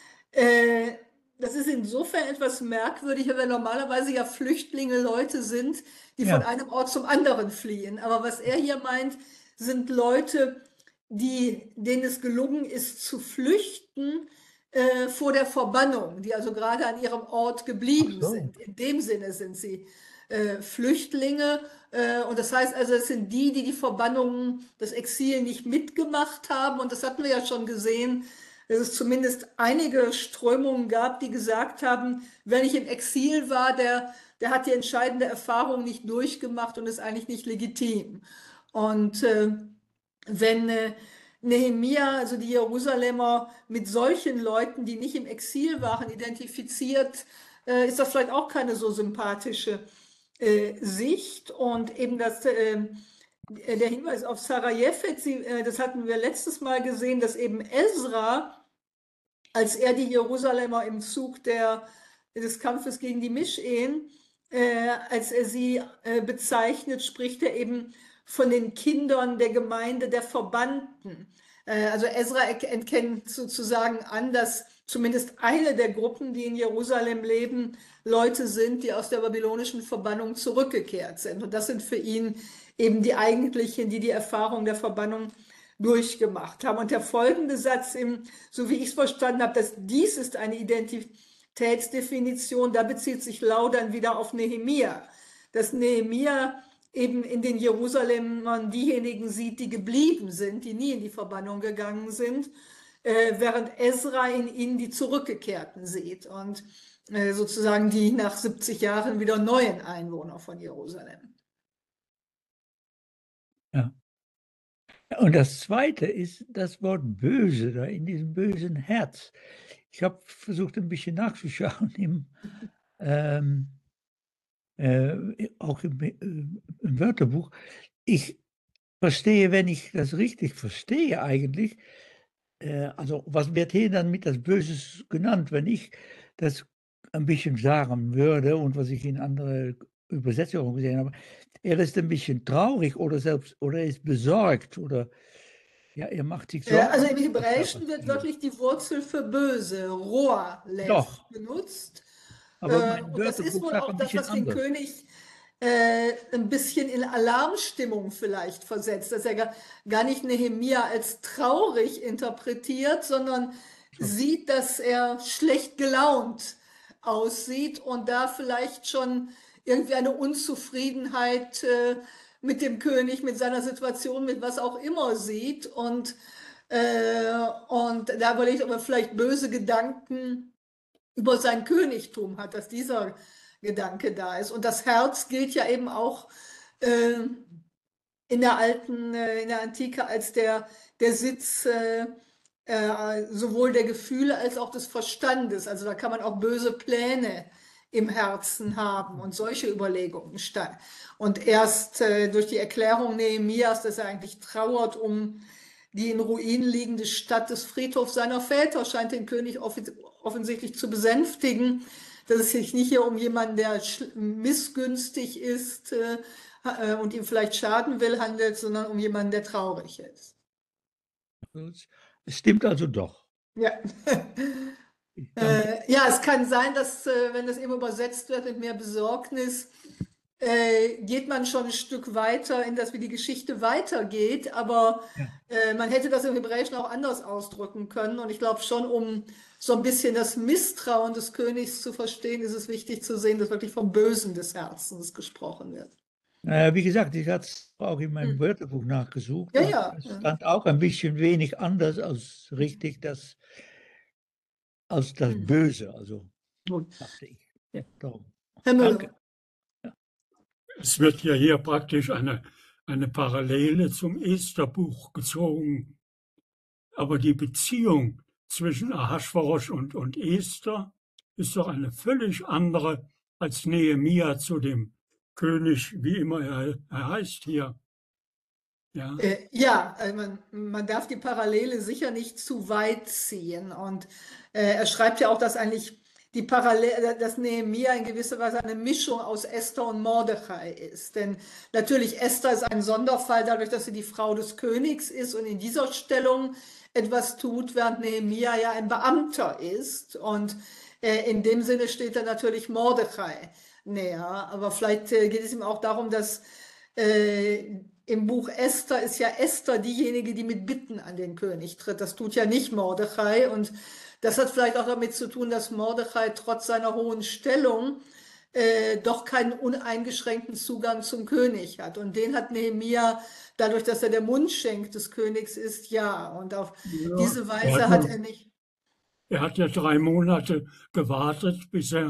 [SPEAKER 1] Äh, das ist insofern etwas merkwürdig, weil normalerweise ja Flüchtlinge Leute sind, die von
[SPEAKER 4] ja,
[SPEAKER 1] einem Ort zum anderen fliehen. Aber was er hier meint, sind Leute, die, denen es gelungen ist zu flüchten äh, vor der Verbannung, die also gerade an ihrem Ort
[SPEAKER 3] ach
[SPEAKER 1] geblieben
[SPEAKER 3] so.
[SPEAKER 1] sind. In dem Sinne sind sie äh, Flüchtlinge. Äh, und das heißt also, es sind die, die die Verbannung, das Exil nicht mitgemacht haben. Und das hatten wir ja schon gesehen, dass es zumindest einige Strömungen gab, die gesagt haben, wer nicht im Exil war, der, der hat die entscheidende Erfahrung nicht durchgemacht und ist eigentlich nicht legitim. Und äh, wenn äh, Nehemia, also die Jerusalemer, mit solchen Leuten, die nicht im Exil waren, identifiziert, äh, ist das vielleicht auch keine so sympathische äh, Sicht. Und eben das, äh, der Hinweis auf Sarajevo, äh, das hatten wir letztes Mal gesehen, dass eben Ezra, als er die Jerusalemer im Zug der, des Kampfes gegen die Mischehen, äh, als er sie äh, bezeichnet, spricht er eben von den Kindern der Gemeinde der Verbannten. Äh, also Ezra erkennt sozusagen an, dass zumindest eine der Gruppen, die in Jerusalem leben, Leute sind, die aus der babylonischen Verbannung zurückgekehrt sind. Und das sind für ihn eben die eigentlichen, die die Erfahrung der Verbannung durchgemacht haben. Und der folgende Satz, im, so wie ich es verstanden habe, dass dies ist eine Identitätsdefinition, da bezieht sich Lau dann wieder auf Nehemia, dass Nehemia eben in den Jerusalemern diejenigen sieht, die geblieben sind, die nie in die Verbannung gegangen sind, äh, während Ezra in ihnen die Zurückgekehrten sieht und äh, sozusagen die nach siebzig Jahren wieder neuen Einwohner von Jerusalem.
[SPEAKER 4] ja. Und das Zweite ist das Wort böse, da in diesem bösen Herz. Ich habe versucht, ein bisschen nachzuschauen im, ähm, äh, auch im, äh, im Wörterbuch. Ich verstehe, wenn ich das richtig verstehe eigentlich, äh, also was wird hier dann mit das Böses genannt, wenn ich das ein bisschen sagen würde und was ich in andere Übersetzungen gesehen habe. Er ist ein bisschen traurig oder selbst oder ist besorgt oder ja, er macht sich
[SPEAKER 1] Äh, Also
[SPEAKER 4] Sorgen,
[SPEAKER 1] im
[SPEAKER 4] was da
[SPEAKER 1] Hebräischen wird
[SPEAKER 4] passiert.
[SPEAKER 1] wirklich die Wurzel für böse, Roa, Lev,
[SPEAKER 4] Doch,
[SPEAKER 1] benutzt.
[SPEAKER 4] aber
[SPEAKER 1] Äh,
[SPEAKER 4] mein
[SPEAKER 1] Und das ist
[SPEAKER 4] Wörterbuch
[SPEAKER 1] wohl
[SPEAKER 4] sagt
[SPEAKER 1] auch
[SPEAKER 4] ein
[SPEAKER 1] das,
[SPEAKER 4] bisschen
[SPEAKER 1] was den
[SPEAKER 4] anders.
[SPEAKER 1] König äh, ein bisschen in Alarmstimmung vielleicht versetzt, dass er gar, gar nicht Nehemia als traurig interpretiert, sondern
[SPEAKER 4] So,
[SPEAKER 1] sieht, dass er schlecht gelaunt aussieht und da vielleicht schon irgendwie eine Unzufriedenheit äh, mit dem König, mit seiner Situation, mit was auch immer sieht und, äh, und da überlegt, ob er vielleicht böse Gedanken über sein Königtum hat, dass dieser Gedanke da ist. Und das Herz gilt ja eben auch äh, in der alten, äh, in der Antike als der, der Sitz äh, äh, sowohl der Gefühle als auch des Verstandes. Also da kann man auch böse Pläne im Herzen haben und solche Überlegungen. sta- Und erst äh, durch die Erklärung Nehemias, dass er eigentlich trauert um die in Ruinen liegende Stadt des Friedhofs seiner Väter, scheint den König offi- offensichtlich zu besänftigen, dass es sich nicht hier um jemanden, der sch- missgünstig ist äh, äh, und ihm vielleicht schaden will, handelt, sondern um jemanden, der traurig ist.
[SPEAKER 4] Es stimmt also doch.
[SPEAKER 1] Ja.
[SPEAKER 4] Danke.
[SPEAKER 1] Äh, ja, es kann sein, dass, äh, wenn das eben übersetzt wird mit mehr Besorgnis, äh, geht man schon ein Stück weiter in das, wie die Geschichte weitergeht. Aber
[SPEAKER 4] Ja.
[SPEAKER 1] äh, man hätte das im Hebräischen auch anders ausdrücken können. Und ich glaube schon, um so ein bisschen das Misstrauen des Königs zu verstehen, ist es wichtig zu sehen, dass wirklich vom Bösen des Herzens gesprochen wird.
[SPEAKER 4] Äh, wie gesagt, ich hatte es auch in meinem
[SPEAKER 1] Hm.
[SPEAKER 4] Wörterbuch nachgesucht.
[SPEAKER 1] Ja,
[SPEAKER 4] und
[SPEAKER 1] ja.
[SPEAKER 4] Es
[SPEAKER 1] ja.
[SPEAKER 4] stand auch ein bisschen wenig anders als richtig das, als das
[SPEAKER 1] Hm.
[SPEAKER 4] Böse, also
[SPEAKER 1] Gut.
[SPEAKER 4] dachte ich. Ja, darum.
[SPEAKER 1] Herr Müller.
[SPEAKER 4] Danke.
[SPEAKER 2] Es wird ja hier praktisch eine, eine Parallele zum Estherbuch gezogen. Aber die Beziehung zwischen Ahasveros und, und Esther ist doch eine völlig andere als Nehemia zu dem König, wie immer er, er heißt hier. Ja.
[SPEAKER 1] Äh, ja, also man, man darf die Parallele sicher nicht zu weit ziehen. Und äh, er schreibt ja auch, dass eigentlich die Parallele, dass Nehemia in gewisser Weise eine Mischung aus Esther und Mordechai ist. Denn natürlich, Esther ist ein Sonderfall dadurch, dass sie die Frau des Königs ist und in dieser Stellung etwas tut, während Nehemia ja ein Beamter ist. Und äh, in dem Sinne steht er natürlich Mordechai näher. Aber vielleicht äh, geht es ihm auch darum, dass äh, im Buch Esther ist ja Esther diejenige, die mit Bitten an den König tritt. Das tut ja nicht Mordechai. Und das hat vielleicht auch damit zu tun, dass Mordechai trotz seiner hohen Stellung äh, doch keinen uneingeschränkten Zugang zum König hat. Und den hat Nehemia, dadurch, dass er der Mundschenk des Königs ist, ja. Und auf
[SPEAKER 2] Ja,
[SPEAKER 1] diese
[SPEAKER 2] er
[SPEAKER 1] Weise
[SPEAKER 2] hat
[SPEAKER 1] hat
[SPEAKER 2] ja-
[SPEAKER 1] er nicht.
[SPEAKER 2] Er hat ja drei Monate gewartet, bis er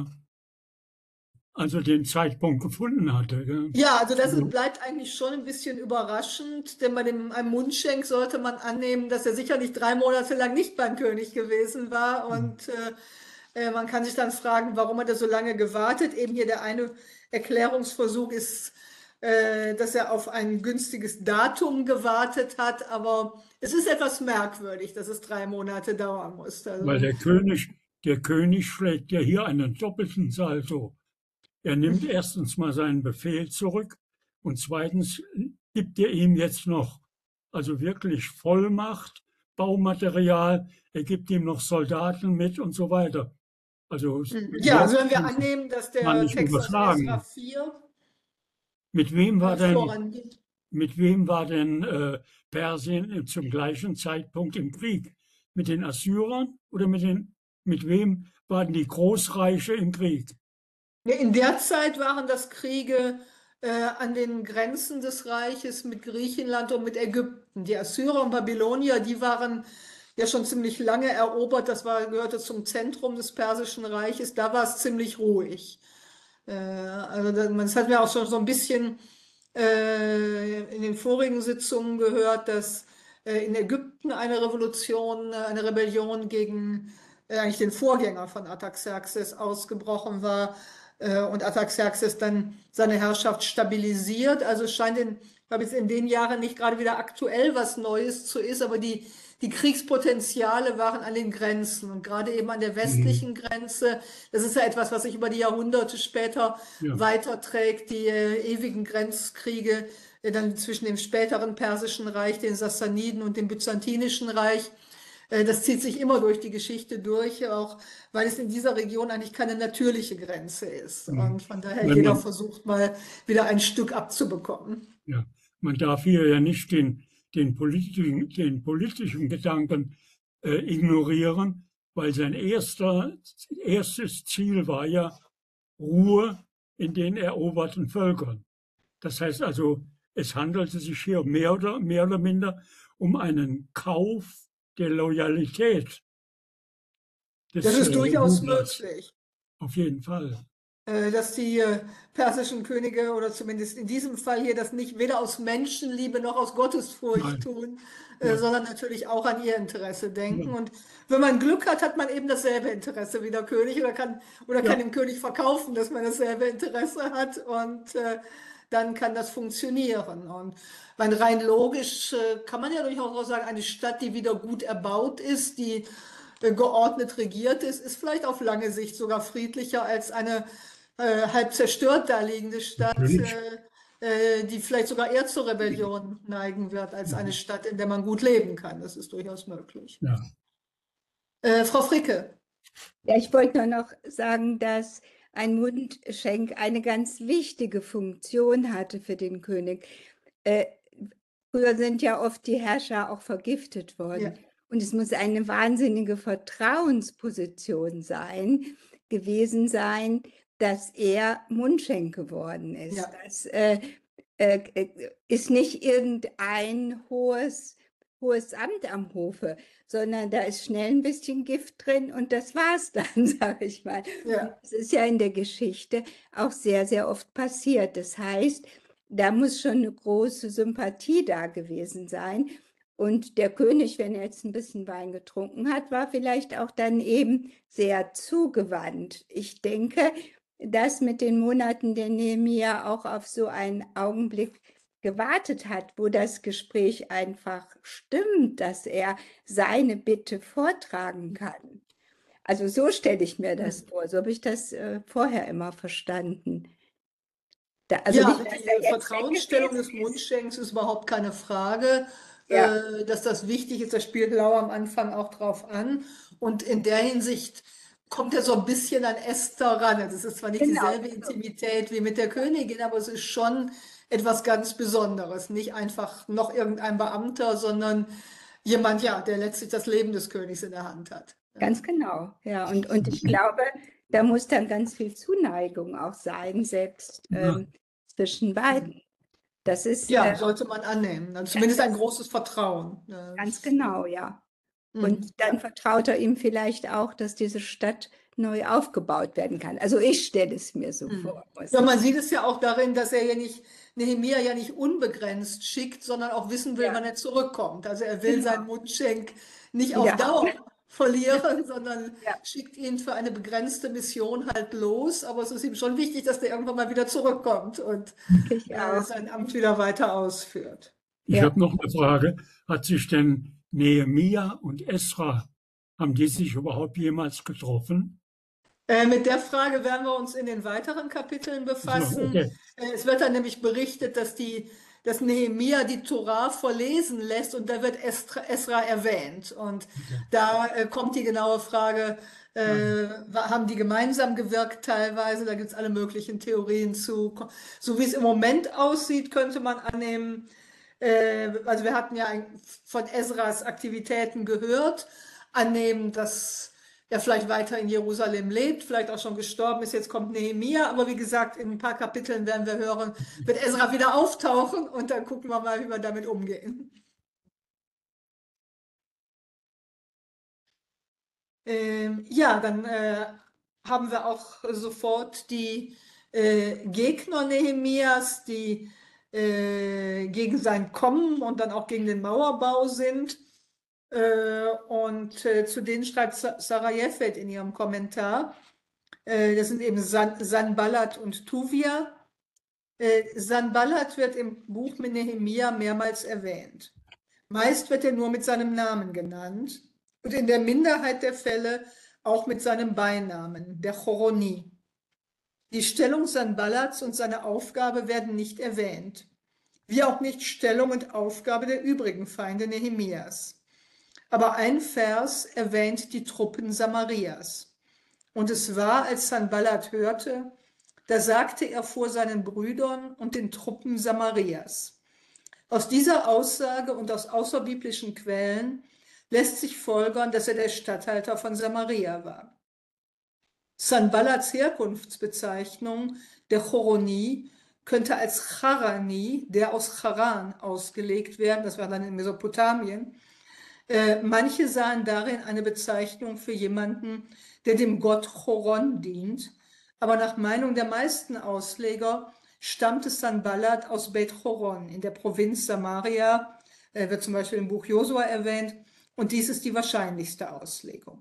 [SPEAKER 2] also den Zeitpunkt gefunden hatte. Gell?
[SPEAKER 1] Ja, also das ist, bleibt eigentlich schon ein bisschen überraschend, denn bei dem, einem Mundschenk sollte man annehmen, dass er sicherlich drei Monate lang nicht beim König gewesen war. Und äh, äh, man kann sich dann fragen, warum hat er so lange gewartet? Eben hier der eine Erklärungsversuch ist, äh, dass er auf ein günstiges Datum gewartet hat. Aber es ist etwas merkwürdig, dass es drei Monate dauern musste. Also,
[SPEAKER 2] Weil der König, der König schlägt ja hier einen doppelten Salto. Er nimmt erstens mal seinen Befehl zurück und zweitens gibt er ihm jetzt noch also wirklich Vollmacht, Baumaterial, er gibt ihm noch Soldaten mit und so weiter. Also
[SPEAKER 1] ja, also wenn wir annehmen, dass
[SPEAKER 2] man
[SPEAKER 1] der
[SPEAKER 2] nicht
[SPEAKER 1] Text aus Esra
[SPEAKER 2] überschlagen.
[SPEAKER 1] vier
[SPEAKER 2] Mit wem war
[SPEAKER 1] äh,
[SPEAKER 2] denn,
[SPEAKER 1] vorangeht.
[SPEAKER 2] mit wem war denn äh, Persien zum gleichen Zeitpunkt im Krieg? Mit den Assyrern oder mit den, mit wem waren die Großreiche im Krieg?
[SPEAKER 1] In der Zeit waren das Kriege äh, an den Grenzen des Reiches mit Griechenland und mit Ägypten. Die Assyrer und Babylonier, die waren ja schon ziemlich lange erobert. Das war, gehörte zum Zentrum des Persischen Reiches. Da war es ziemlich ruhig. Äh, also das, das hat mir auch schon so ein bisschen äh, in den vorigen Sitzungen gehört, dass äh, in Ägypten eine Revolution, äh, eine Rebellion gegen äh, eigentlich den Vorgänger von Artaxerxes ausgebrochen war äh, und Artaxerxes dann seine Herrschaft stabilisiert. Also es scheint in, ich glaube jetzt in den Jahren nicht gerade wieder aktuell was Neues zu ist, aber die, die Kriegspotenziale waren an den Grenzen und gerade eben an der westlichen Grenze. Das ist ja etwas, was sich über die Jahrhunderte später
[SPEAKER 2] Ja.
[SPEAKER 1] weiterträgt, die äh, ewigen Grenzkriege äh, dann zwischen dem späteren Persischen Reich, den Sassaniden und dem Byzantinischen Reich. Äh, das zieht sich immer durch die Geschichte durch, auch weil es in dieser Region eigentlich keine natürliche Grenze ist.
[SPEAKER 2] Mhm.
[SPEAKER 1] Und von daher
[SPEAKER 2] Wenn
[SPEAKER 1] jeder
[SPEAKER 2] man-
[SPEAKER 1] versucht mal wieder ein Stück abzubekommen.
[SPEAKER 2] Ja, man darf hier ja nicht den, den, politischen, den politischen Gedanken äh, ignorieren, weil sein erster, erstes Ziel war ja Ruhe in den eroberten Völkern. Das heißt also, es handelte sich hier mehr oder, mehr oder minder um einen Kauf der Loyalität des
[SPEAKER 1] Das ist
[SPEAKER 2] äh,
[SPEAKER 1] durchaus
[SPEAKER 2] Rulers.
[SPEAKER 1] möglich.
[SPEAKER 2] Auf jeden Fall.
[SPEAKER 1] äh, dass die äh, persischen Könige oder zumindest in diesem Fall hier das nicht weder aus Menschenliebe noch aus Gottesfurcht
[SPEAKER 2] Nein,
[SPEAKER 1] tun, äh,
[SPEAKER 2] nein,
[SPEAKER 1] sondern natürlich auch an ihr Interesse denken.
[SPEAKER 2] ja,
[SPEAKER 1] Und wenn man Glück hat, hat man eben dasselbe Interesse wie der König oder kann, oder kann
[SPEAKER 2] ja,
[SPEAKER 1] dem König verkaufen, dass man dasselbe Interesse hat und äh, dann kann das funktionieren. Und mein, rein logisch äh, kann man ja durchaus auch sagen, eine Stadt, die wieder gut erbaut ist, die äh, geordnet regiert ist, ist vielleicht auf lange Sicht sogar friedlicher als eine äh, halb zerstört daliegende Stadt,
[SPEAKER 2] natürlich.
[SPEAKER 1] äh, äh, die vielleicht sogar eher zur Rebellion neigen wird, als eine
[SPEAKER 2] Mhm.
[SPEAKER 1] Stadt, in der man gut leben kann. Das ist durchaus möglich.
[SPEAKER 2] Ja,
[SPEAKER 1] Äh, Frau Fricke.
[SPEAKER 5] Ja, ich wollte nur noch sagen, dass ein Mundschenk eine ganz wichtige Funktion hatte für den König. Äh, früher sind ja oft die Herrscher auch vergiftet worden.
[SPEAKER 1] Ja.
[SPEAKER 5] Und es muss eine wahnsinnige Vertrauensposition sein, gewesen sein, dass er Mundschenk geworden ist.
[SPEAKER 1] Ja.
[SPEAKER 5] Das äh, äh, ist nicht irgendein hohes, hohes Amt am Hofe, sondern da ist schnell ein bisschen Gift drin und das war's dann, sage ich mal.
[SPEAKER 1] Ja.
[SPEAKER 5] Das ist ja in der Geschichte auch sehr, sehr oft passiert. Das heißt, da muss schon eine große Sympathie da gewesen sein. Und der König, wenn er jetzt ein bisschen Wein getrunken hat, war vielleicht auch dann eben sehr zugewandt. Ich denke, dass mit den Monaten der Nehemia auch auf so einen Augenblick gewartet hat, wo das Gespräch einfach stimmt, dass er seine Bitte vortragen kann. Also so stelle ich mir das vor, so habe ich das äh, vorher immer verstanden. Da, also
[SPEAKER 1] Ja,
[SPEAKER 5] nicht, dass
[SPEAKER 1] die
[SPEAKER 5] er jetzt
[SPEAKER 1] Vertrauensstellung des
[SPEAKER 5] weggewiesen ist.
[SPEAKER 1] Mundschenks ist überhaupt keine Frage.
[SPEAKER 5] Ja,
[SPEAKER 1] Äh, dass das wichtig ist, das spielt Lau am Anfang auch drauf an. Und in der Hinsicht kommt er so ein bisschen an Esther ran. Also es ist zwar nicht
[SPEAKER 5] genau.
[SPEAKER 1] dieselbe Intimität wie mit der Königin, aber es ist schon etwas ganz Besonderes. Nicht einfach noch irgendein Beamter, sondern jemand, ja, der letztlich das Leben des Königs in der Hand hat. Ja.
[SPEAKER 5] Ganz genau, ja. Und, und ich glaube, da muss dann ganz viel Zuneigung auch sein, selbst
[SPEAKER 2] ja,
[SPEAKER 5] ähm, zwischen beiden. Das ist
[SPEAKER 1] Ja,
[SPEAKER 5] äh,
[SPEAKER 1] sollte man annehmen. Also zumindest ein großes Vertrauen. Äh,
[SPEAKER 5] ganz genau, ja.
[SPEAKER 1] mhm.
[SPEAKER 5] Und dann vertraut er ihm vielleicht auch, dass diese Stadt neu aufgebaut werden kann. Also ich stelle es mir so
[SPEAKER 1] Mhm.
[SPEAKER 5] vor. muss
[SPEAKER 1] Ja,
[SPEAKER 5] ich
[SPEAKER 1] man
[SPEAKER 5] sagen.
[SPEAKER 1] sieht es ja auch darin, dass er ja nicht, Nehemia ja nicht unbegrenzt schickt, sondern auch wissen will,
[SPEAKER 5] Ja.
[SPEAKER 1] wann er zurückkommt. Also er will
[SPEAKER 5] Genau.
[SPEAKER 1] seinen Mundschenk nicht auf
[SPEAKER 5] Ja.
[SPEAKER 1] Dauer verlieren, sondern
[SPEAKER 5] Ja.
[SPEAKER 1] schickt ihn für eine begrenzte Mission halt los. Aber es ist ihm schon wichtig, dass der irgendwann mal wieder zurückkommt und
[SPEAKER 5] Ich
[SPEAKER 1] äh,
[SPEAKER 5] auch.
[SPEAKER 1] sein Amt wieder weiter ausführt.
[SPEAKER 2] ich
[SPEAKER 5] Ja.
[SPEAKER 2] habe noch eine Frage. Hat sich denn Nehemia und Esra, haben die sich überhaupt jemals getroffen?
[SPEAKER 1] Äh, mit der Frage werden wir uns in den weiteren Kapiteln befassen.
[SPEAKER 2] Okay.
[SPEAKER 1] Äh, es wird dann nämlich berichtet, dass die, dass Nehemia die Tora verlesen lässt und da wird Esra, Esra erwähnt. Und da äh, kommt die genaue Frage, äh, wa- haben die gemeinsam gewirkt teilweise? Da gibt es alle möglichen Theorien zu. So wie es im Moment aussieht, könnte man annehmen, äh, also wir hatten ja ein, von Esras Aktivitäten gehört, annehmen, dass er vielleicht weiter in Jerusalem lebt, vielleicht auch schon gestorben ist. Jetzt kommt Nehemia, aber wie gesagt, in ein paar Kapiteln werden wir hören, wird Esra wieder auftauchen und dann gucken wir mal, wie wir damit umgehen. Ähm, ja, dann äh, haben wir auch sofort die äh, Gegner Nehemias, die äh, gegen sein Kommen und dann auch gegen den Mauerbau sind. Äh, und äh, zu denen schreibt Sa- Sarah Jeffet in ihrem Kommentar. Äh, das sind eben San Sanballat und Tuvia. Äh, Sanballat wird im Buch mit Nehemia mehrmals erwähnt. Meist wird er nur mit seinem Namen genannt und in der Minderheit der Fälle auch mit seinem Beinamen, der Choroni. Die Stellung Sanballats und seine Aufgabe werden nicht erwähnt, wie auch nicht Stellung und Aufgabe der übrigen Feinde Nehemias. Aber ein Vers erwähnt die Truppen Samarias. Und es war, als Sanballat hörte, da sagte er vor seinen Brüdern und den Truppen Samarias. Aus dieser Aussage und aus außerbiblischen Quellen lässt sich folgern, dass er der Statthalter von Samaria war. Sanballats Herkunftsbezeichnung, der Choroni, könnte als Charani, der aus Charan, ausgelegt werden, das war dann in Mesopotamien. Äh, manche sahen darin eine Bezeichnung für jemanden, der dem Gott Choron dient, Aber nach Meinung der meisten Ausleger stammte Sanballat aus Beth Horon in der Provinz Samaria, äh, wird zum Beispiel im Buch Josua erwähnt, und dies ist die wahrscheinlichste Auslegung.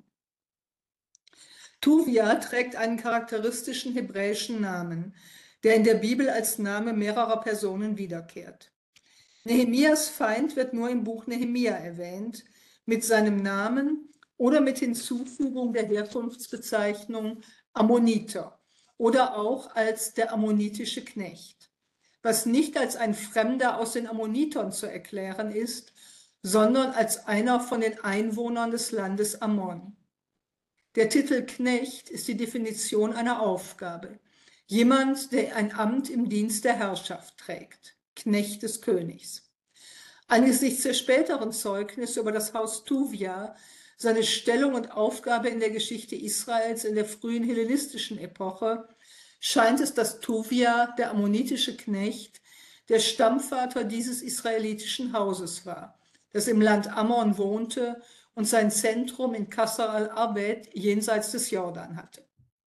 [SPEAKER 1] Tuvia trägt einen charakteristischen hebräischen Namen, der in der Bibel als Name mehrerer Personen wiederkehrt. Nehemias Feind wird nur im Buch Nehemia erwähnt, mit seinem Namen oder mit Hinzufügung der Herkunftsbezeichnung Ammoniter oder auch als der ammonitische Knecht, was nicht als ein Fremder aus den Ammonitern zu erklären ist, sondern als einer von den Einwohnern des Landes Ammon. Der Titel Knecht ist die Definition einer Aufgabe. Jemand, der ein Amt im Dienst der Herrschaft trägt, Knecht des Königs. Angesichts der späteren Zeugnisse über das Haus Tuvia, seine Stellung und Aufgabe in der Geschichte Israels in der frühen hellenistischen Epoche, scheint es, dass Tuvia, der ammonitische Knecht, der Stammvater dieses israelitischen Hauses war, das im Land Ammon wohnte und sein Zentrum in Qasr al-Abed jenseits des Jordan hatte.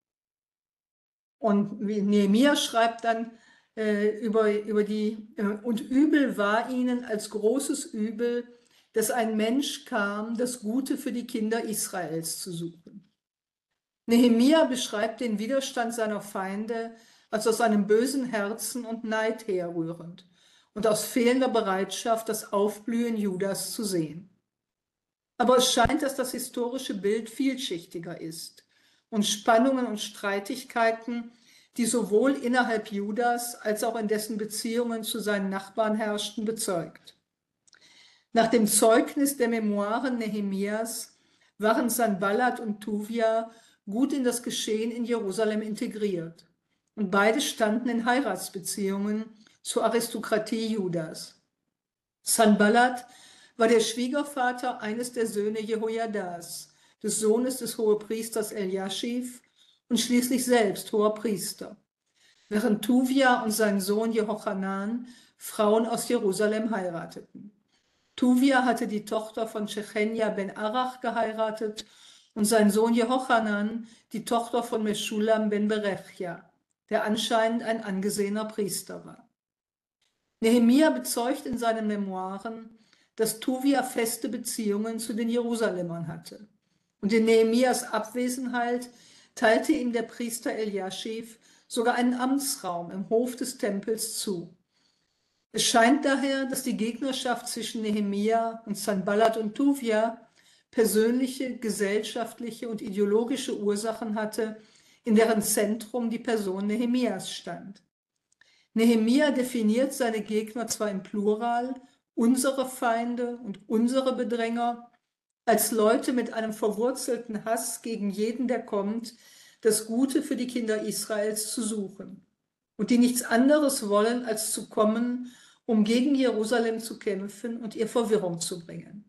[SPEAKER 1] Und Nehemia schreibt dann äh, über, über die, äh, und übel war ihnen als großes Übel, dass ein Mensch kam, das Gute für die Kinder Israels zu suchen. Nehemia beschreibt den Widerstand seiner Feinde als aus einem bösen Herzen und Neid herrührend und aus fehlender Bereitschaft, das Aufblühen Judas zu sehen. Aber es scheint, dass das historische Bild vielschichtiger ist und Spannungen und Streitigkeiten, die sowohl innerhalb Judas als auch in dessen Beziehungen zu seinen Nachbarn herrschten, bezeugt. Nach dem Zeugnis der Memoiren Nehemias waren Sanballat und Tuvia gut in das Geschehen in Jerusalem integriert und beide standen in Heiratsbeziehungen zur Aristokratie Judas. Sanballat war der Schwiegervater eines der Söhne Jehojadas, des Sohnes des Hohepriesters Eliaschib und schließlich selbst Hoherpriester, während Tuvia und sein Sohn Jehochanan Frauen aus Jerusalem heirateten. Tuvia hatte die Tochter von Shechenia ben Arach geheiratet und sein Sohn Jehochanan die Tochter von Meschulam ben Berechia, der anscheinend ein angesehener Priester war. Nehemia bezeugt in seinen Memoiren, dass Tuvia feste Beziehungen zu den Jerusalemern hatte. Und in Nehemias Abwesenheit teilte ihm der Priester Eliaschib sogar einen Amtsraum im Hof des Tempels zu. Es scheint daher, dass die Gegnerschaft zwischen Nehemia und Sanballat und Tuvia persönliche, gesellschaftliche und ideologische Ursachen hatte, in deren Zentrum die Person Nehemias stand. Nehemia definiert seine Gegner zwar im Plural, unsere Feinde und unsere Bedränger, als Leute mit einem verwurzelten Hass gegen jeden, der kommt, das Gute für die Kinder Israels zu suchen und die nichts anderes wollen, als zu kommen, um gegen Jerusalem zu kämpfen und ihr Verwirrung zu bringen.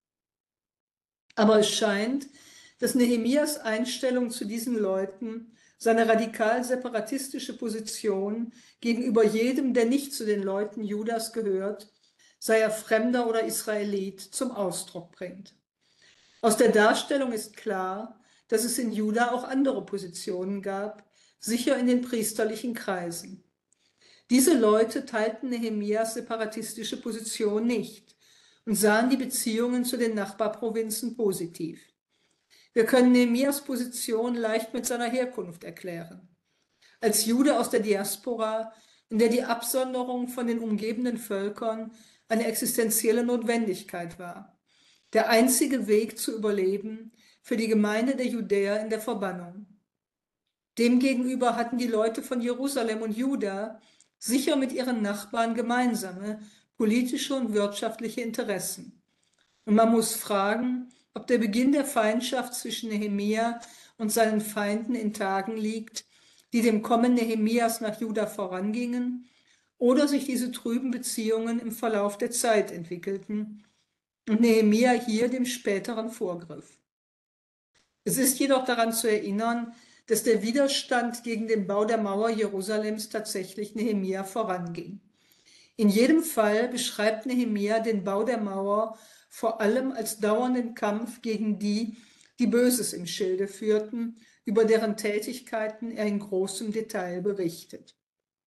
[SPEAKER 1] Aber es scheint, dass Nehemias Einstellung zu diesen Leuten, seine radikal separatistische Position gegenüber jedem, der nicht zu den Leuten Judas gehört, sei er Fremder oder Israelit, zum Ausdruck bringt. Aus der Darstellung ist klar, dass es in Juda auch andere Positionen gab, sicher in den priesterlichen Kreisen. Diese Leute teilten Nehemias separatistische Position nicht und sahen die Beziehungen zu den Nachbarprovinzen positiv. Wir können Nehemias Position leicht mit seiner Herkunft erklären. Als Jude aus der Diaspora, in der die Absonderung von den umgebenden Völkern eine existenzielle Notwendigkeit war, der einzige Weg zu überleben für die Gemeinde der Judäer in der Verbannung. Demgegenüber hatten die Leute von Jerusalem und Juda sicher mit ihren Nachbarn gemeinsame politische und wirtschaftliche Interessen. Und man muss fragen, ob der Beginn der Feindschaft zwischen Nehemia und seinen Feinden in Tagen liegt, die dem Kommen Nehemias nach Juda vorangingen, oder sich diese trüben Beziehungen im Verlauf der Zeit entwickelten und Nehemia hier dem späteren vorgriff. Es ist jedoch daran zu erinnern, dass der Widerstand gegen den Bau der Mauer Jerusalems tatsächlich Nehemia voranging. In jedem Fall beschreibt Nehemia den Bau der Mauer vor allem als dauernden Kampf gegen die die Böses im Schilde führten, über deren Tätigkeiten er in großem Detail berichtet.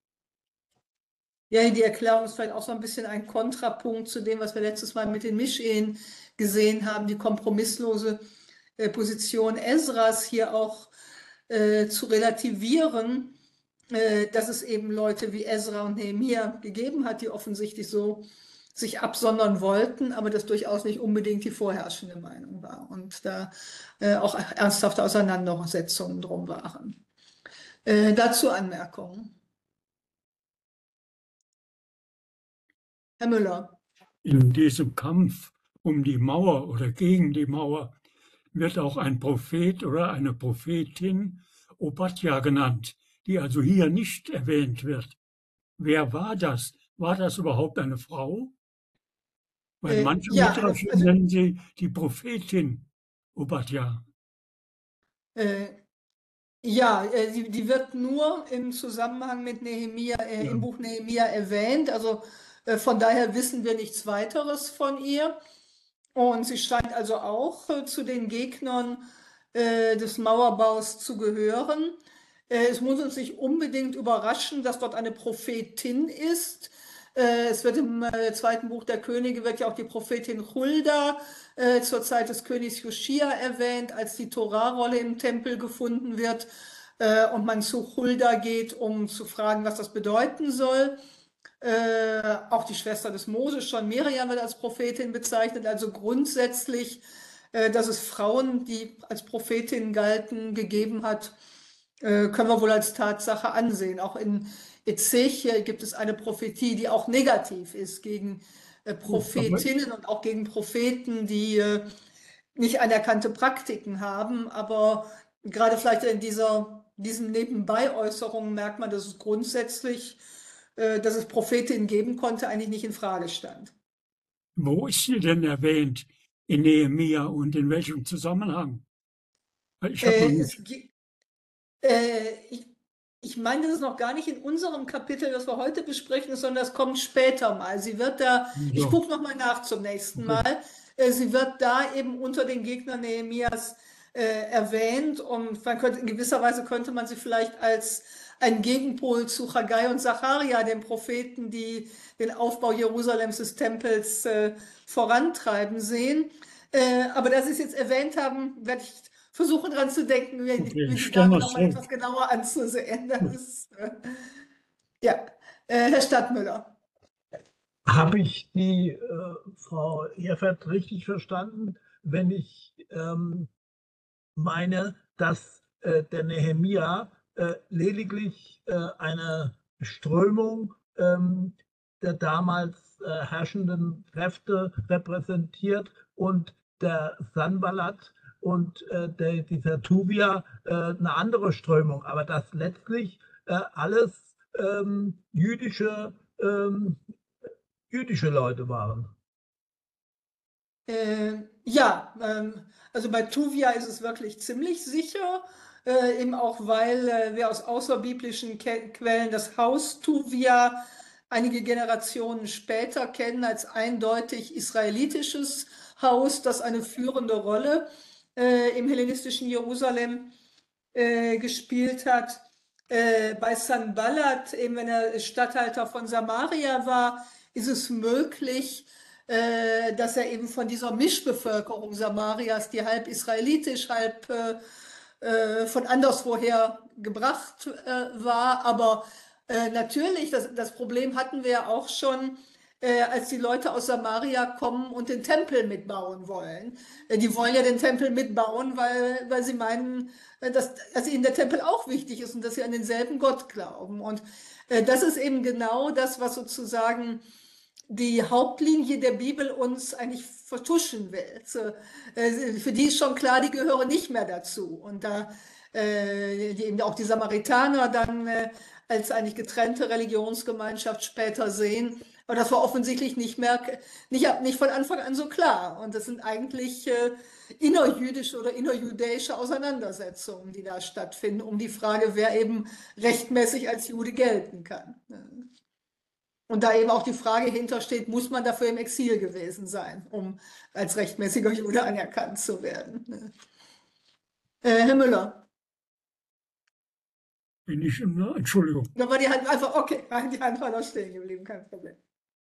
[SPEAKER 1] Ja, die Erklärung ist vielleicht auch so ein bisschen ein Kontrapunkt zu dem, was wir letztes Mal mit den Mischehen gesehen haben, die kompromisslose äh, Position Esras hier auch äh, zu relativieren, äh, dass es eben Leute wie Esra und Nehemia gegeben hat, die offensichtlich so sich absondern wollten, aber das durchaus nicht unbedingt die vorherrschende Meinung war und da äh, auch ernsthafte Auseinandersetzungen drum waren. Äh, dazu Anmerkungen. Herr Müller.
[SPEAKER 2] In diesem Kampf um die Mauer oder gegen die Mauer wird auch ein Prophet oder eine Prophetin Obadja genannt, die also hier nicht erwähnt wird. Wer war das? War das überhaupt eine Frau? Weil
[SPEAKER 1] Äh,
[SPEAKER 2] manche
[SPEAKER 1] ja,
[SPEAKER 2] Midrashim
[SPEAKER 1] also,
[SPEAKER 2] nennen sie die Prophetin Obadja.
[SPEAKER 1] äh, ja, äh, die, die wird nur im Zusammenhang mit Nehemia, äh,
[SPEAKER 2] Ja.
[SPEAKER 1] im Buch Nehemia erwähnt. Also äh, von daher wissen wir nichts weiteres von ihr. Und sie scheint also auch äh, zu den Gegnern äh, des Mauerbaus zu gehören. Äh, es muss uns nicht unbedingt überraschen, dass dort eine Prophetin ist. Äh, es wird im äh, zweiten Buch der Könige wird ja auch die Prophetin Hulda äh, zur Zeit des Königs Joschia erwähnt, als die Torahrolle im Tempel gefunden wird äh, und man zu Hulda geht, um zu fragen, was das bedeuten soll. Äh, auch die Schwester des Moses, schon Miriam, wird als Prophetin bezeichnet. Also grundsätzlich, äh, dass es Frauen, die als Prophetinnen galten, gegeben hat, äh, können wir wohl als Tatsache ansehen. Auch in Ezechiel gibt es eine Prophetie, die auch negativ ist gegen äh, Prophetinnen und auch gegen Propheten, die äh, nicht anerkannte Praktiken haben. Aber gerade vielleicht in dieser, diesen Nebenbei-Äußerungen merkt man, dass es grundsätzlich, äh, dass es Prophetinnen geben konnte, eigentlich nicht in Frage stand.
[SPEAKER 2] Wo ist sie denn erwähnt in Nehemia und in welchem Zusammenhang? Weil Ich habe noch
[SPEAKER 1] Äh,
[SPEAKER 2] nicht.
[SPEAKER 1] es, gi- äh, ich, ich meine, das ist noch gar nicht in unserem Kapitel, das wir heute besprechen, sondern das kommt später mal. Sie wird da, ich
[SPEAKER 2] So,
[SPEAKER 1] gucke noch mal nach zum nächsten
[SPEAKER 2] okay.
[SPEAKER 1] Mal. Äh, sie wird da eben unter den Gegnern Nehemias äh, erwähnt und man könnte, in gewisser Weise könnte man sie vielleicht als ein Gegenpol zu Haggai und Zacharia, den Propheten, die den Aufbau Jerusalems des Tempels äh, vorantreiben, sehen. Äh, aber da Sie es jetzt erwähnt haben, werde ich versuchen dran zu denken, mir,
[SPEAKER 2] Okay,
[SPEAKER 1] mir
[SPEAKER 2] ich
[SPEAKER 1] die
[SPEAKER 2] stelle
[SPEAKER 1] Dame
[SPEAKER 2] mal
[SPEAKER 1] noch mal
[SPEAKER 2] so.
[SPEAKER 1] etwas genauer anzusehen. Das ist, äh, ja, äh, Herr Stadtmüller.
[SPEAKER 3] Habe ich die äh, Frau Erfert richtig verstanden, wenn ich ähm, meine, dass äh, der Nehemia äh, lediglich äh, eine Strömung ähm, der damals äh, herrschenden Kräfte repräsentiert und der Sanballat und äh, der, dieser Tuvia äh, eine andere Strömung, aber dass letztlich äh, alles ähm, jüdische, ähm, jüdische Leute waren.
[SPEAKER 1] Äh, ja, ähm, also bei Tuvia ist es wirklich ziemlich sicher, äh, eben auch weil äh, wir aus außerbiblischen Ke Quellen das Haus Tuvia einige Generationen später kennen als eindeutig israelitisches Haus, das eine führende Rolle äh, im hellenistischen Jerusalem äh, gespielt hat. Äh, bei Sanballat, eben wenn er Statthalter von Samaria war, ist es möglich, äh, dass er eben von dieser Mischbevölkerung Samarias, die halb israelitisch, halb äh, äh, von anderswoher gebracht äh, war. Aber äh, natürlich, das, das Problem hatten wir ja auch schon, äh, als die Leute aus Samaria kommen und den Tempel mitbauen wollen. Äh, die wollen ja den Tempel mitbauen, weil, weil sie meinen, äh, dass, dass ihnen der Tempel auch wichtig ist und dass sie an denselben Gott glauben. Und äh, das ist eben genau das, was sozusagen die Hauptlinie der Bibel uns eigentlich vertuschen will. So, äh, für die ist schon klar, die gehören nicht mehr dazu. Und da äh, die eben auch die Samaritaner dann äh, als eigentlich getrennte Religionsgemeinschaft später sehen. Aber das war offensichtlich nicht mehr, nicht, nicht von Anfang an so klar. Und das sind eigentlich äh, innerjüdische oder innerjudäische Auseinandersetzungen, die da stattfinden, um die Frage, wer eben rechtmäßig als Jude gelten kann. Und da eben auch die Frage hintersteht, muss man dafür im Exil gewesen sein, um als rechtmäßiger Jude anerkannt zu werden. Äh, Herr Müller,
[SPEAKER 2] Bin ich, in- Entschuldigung.
[SPEAKER 1] da war die Hand einfach, okay, die Hand war noch stehen geblieben, kein Problem.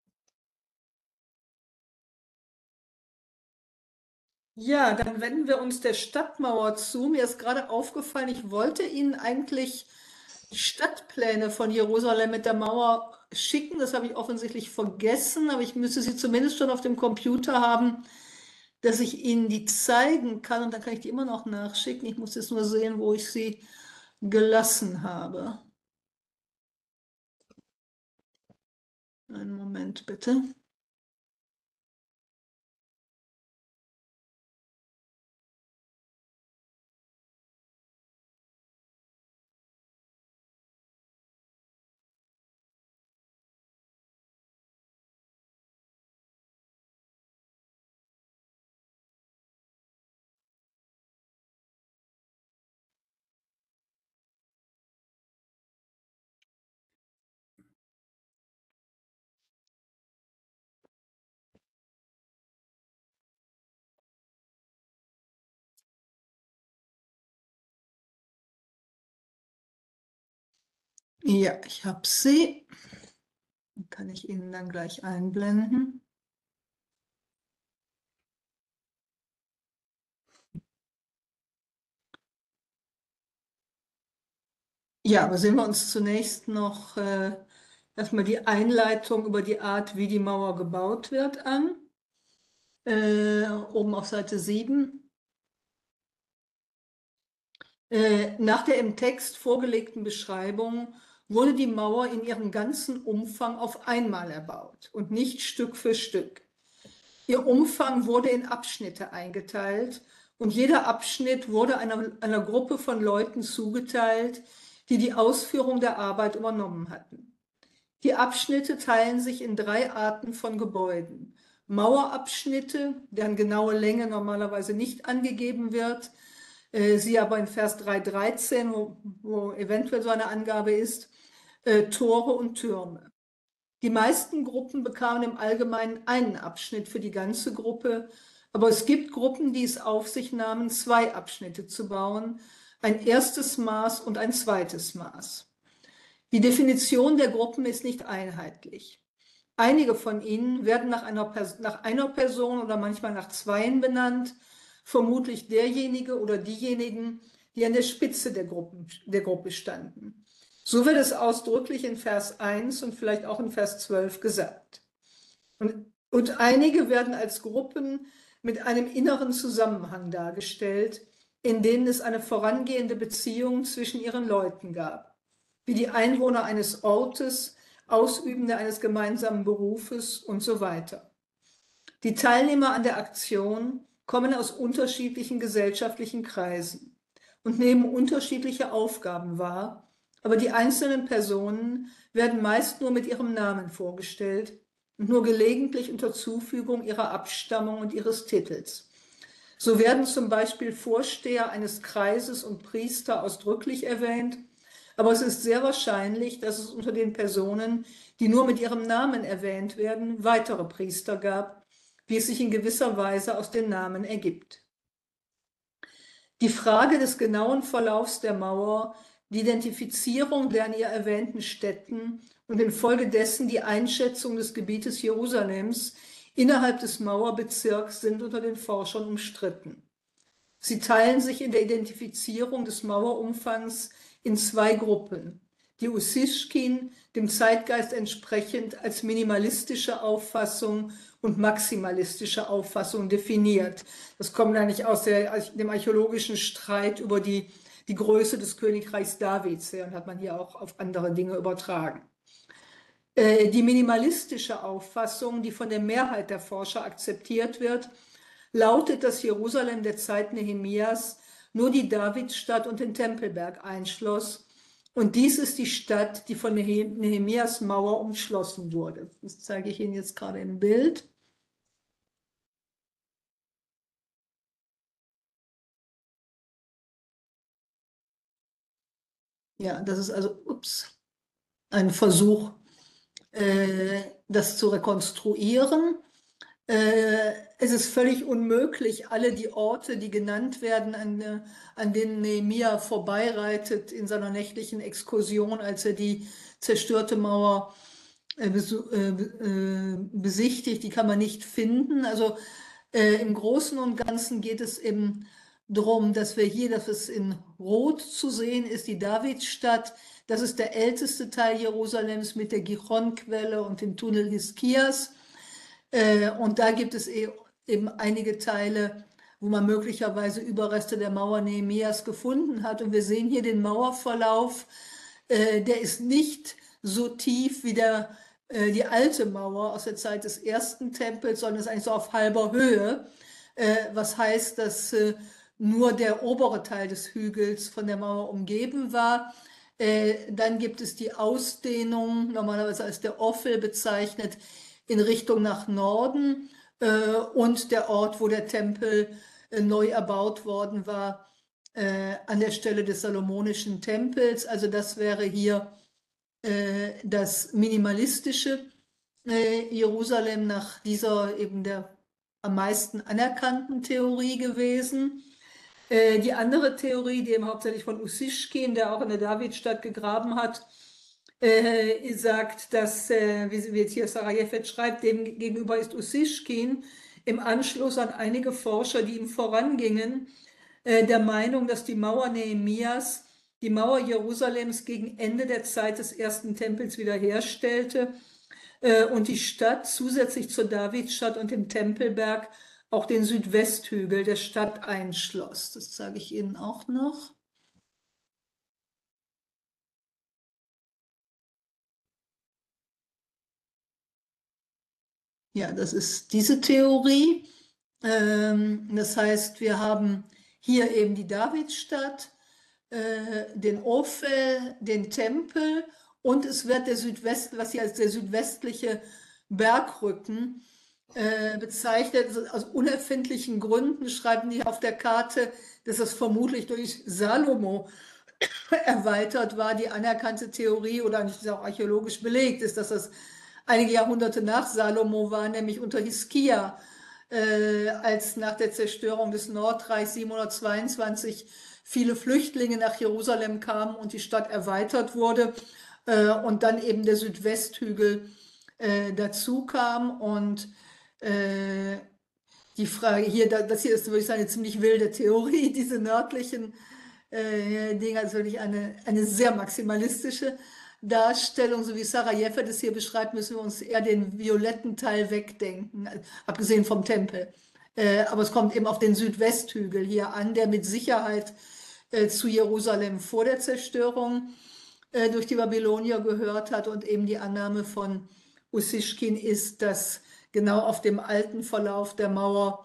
[SPEAKER 1] Ja, dann wenden wir uns der Stadtmauer zu. Mir ist gerade aufgefallen, ich wollte Ihnen eigentlich die Stadtpläne von Jerusalem mit der Mauer schicken. Das habe ich offensichtlich vergessen, aber ich müsste sie zumindest schon auf dem Computer haben, dass ich Ihnen die zeigen kann. Und dann kann ich die immer noch nachschicken. Ich muss jetzt nur sehen, wo ich sie gelassen habe. Einen Moment bitte. Ja, ich habe sie. Kann ich Ihnen dann gleich einblenden. Ja, aber sehen wir uns zunächst noch äh, erstmal die Einleitung über die Art, wie die Mauer gebaut wird an. Äh, oben auf Seite sieben. Äh, nach der im Text vorgelegten Beschreibung wurde die Mauer in ihrem ganzen Umfang auf einmal erbaut und nicht Stück für Stück. Ihr Umfang wurde in Abschnitte eingeteilt und jeder Abschnitt wurde einer, einer Gruppe von Leuten zugeteilt, die die Ausführung der Arbeit übernommen hatten. Die Abschnitte teilen sich in drei Arten von Gebäuden. Mauerabschnitte, deren genaue Länge normalerweise nicht angegeben wird, äh, sie aber in Vers drei dreizehn, wo, wo eventuell so eine Angabe ist, äh, Tore und Türme. Die meisten Gruppen bekamen im Allgemeinen einen Abschnitt für die ganze Gruppe, aber es gibt Gruppen, die es auf sich nahmen, zwei Abschnitte zu bauen, ein erstes Maß und ein zweites Maß. Die Definition der Gruppen ist nicht einheitlich. Einige von ihnen werden nach einer, nach einer Person oder manchmal nach zweien benannt, vermutlich derjenige oder diejenigen, die an der Spitze der, Gruppen, der Gruppe standen. So wird es ausdrücklich in Vers eins und vielleicht auch in Vers zwölf gesagt. Und, und einige werden als Gruppen mit einem inneren Zusammenhang dargestellt, in denen es eine vorangehende Beziehung zwischen ihren Leuten gab, wie die Einwohner eines Ortes, Ausübende eines gemeinsamen Berufes und so weiter. Die Teilnehmer an der Aktion kommen aus unterschiedlichen gesellschaftlichen Kreisen und nehmen unterschiedliche Aufgaben wahr, aber die einzelnen Personen werden meist nur mit ihrem Namen vorgestellt und nur gelegentlich unter Zufügung ihrer Abstammung und ihres Titels. So werden zum Beispiel Vorsteher eines Kreises und Priester ausdrücklich erwähnt, aber es ist sehr wahrscheinlich, dass es unter den Personen, die nur mit ihrem Namen erwähnt werden, weitere Priester gab, wie es sich in gewisser Weise aus den Namen ergibt. Die Frage des genauen Verlaufs der Mauer, die Identifizierung der an ihr erwähnten Städten und infolgedessen die Einschätzung des Gebietes Jerusalems innerhalb des Mauerbezirks sind unter den Forschern umstritten. Sie teilen sich in der Identifizierung des Mauerumfangs in zwei Gruppen. Die Ussishkin, dem Zeitgeist entsprechend als minimalistische Auffassung und maximalistische Auffassung definiert. Das kommt eigentlich aus der, dem archäologischen Streit über die, die Größe des Königreichs Davids her und hat man hier auch auf andere Dinge übertragen. Die minimalistische Auffassung, die von der Mehrheit der Forscher akzeptiert wird, lautet, dass Jerusalem der Zeit Nehemias nur die Davidstadt und den Tempelberg einschloss. Und dies ist die Stadt, die von Nehemias Mauer umschlossen wurde. Das zeige ich Ihnen jetzt gerade im Bild. Ja, das ist also ups, ein Versuch, äh, das zu rekonstruieren. Äh, es ist völlig unmöglich, alle die Orte, die genannt werden, an, äh, an denen Nehemia vorbeireitet in seiner nächtlichen Exkursion, als er die zerstörte Mauer äh, besu- äh, be- äh, besichtigt, die kann man nicht finden. Also äh, im Großen und Ganzen geht es eben darum, dass wir hier, dass es in Rot zu sehen ist, die Davidstadt. Das ist der älteste Teil Jerusalems mit der Gihon-Quelle und dem Tunnel Hiskias. Äh, und da gibt es e- eben einige Teile, wo man möglicherweise Überreste der Mauer Nehemias gefunden hat. Und wir sehen hier den Mauerverlauf. Äh, der ist nicht so tief wie der, äh, die alte Mauer aus der Zeit des ersten Tempels, sondern ist eigentlich so auf halber Höhe. Äh, was heißt, dass äh, nur der obere Teil des Hügels von der Mauer umgeben war. Äh, dann gibt es die Ausdehnung, normalerweise als der Ophel bezeichnet, in Richtung nach Norden äh, und der Ort, wo der Tempel äh, neu erbaut worden war, äh, an der Stelle des Salomonischen Tempels. Also das wäre hier äh, das minimalistische äh, Jerusalem nach dieser eben der am meisten anerkannten Theorie gewesen. Äh, die andere Theorie, die eben hauptsächlich von Ussishkin, der auch in der Davidstadt gegraben hat, äh, sagt, dass, äh, wie, wie jetzt hier Sarajefet schreibt, dem gegenüber ist Ussishkin im Anschluss an einige Forscher, die ihm vorangingen, äh, der Meinung, dass die Mauer Nehemias die Mauer Jerusalems gegen Ende der Zeit des ersten Tempels wiederherstellte äh, und die Stadt zusätzlich zur Davidstadt und dem Tempelberg auch den Südwesthügel der Stadt einschloss. Das sage ich Ihnen auch noch. Ja, das ist diese Theorie. Ähm, das heißt, wir haben hier eben die Davidstadt, äh, den Ophel, den Tempel und es wird der Südwest, was hier als der südwestliche Bergrücken äh, bezeichnet. Also aus unerfindlichen Gründen schreiben die auf der Karte, dass das vermutlich durch Salomo erweitert war. Die anerkannte Theorie oder nicht auch archäologisch belegt ist, dass das einige Jahrhunderte nach Salomo war, nämlich unter Hiskia, äh, als nach der Zerstörung des Nordreichs siebenhundertzweiundzwanzig viele Flüchtlinge nach Jerusalem kamen und die Stadt erweitert wurde äh, und dann eben der Südwesthügel äh, dazu kam und äh, die Frage hier, das hier ist, würde ich sagen, eine ziemlich wilde Theorie, diese nördlichen äh, Dinge, also wirklich eine, eine sehr maximalistische Darstellung, so wie Sarajeffe das hier beschreibt, müssen wir uns eher den violetten Teil wegdenken, abgesehen vom Tempel. Äh, aber es kommt eben auf den Südwesthügel hier an, der mit Sicherheit äh, zu Jerusalem vor der Zerstörung äh, durch die Babylonier gehört hat und eben die Annahme von Ussishkin ist, dass genau auf dem alten Verlauf der Mauer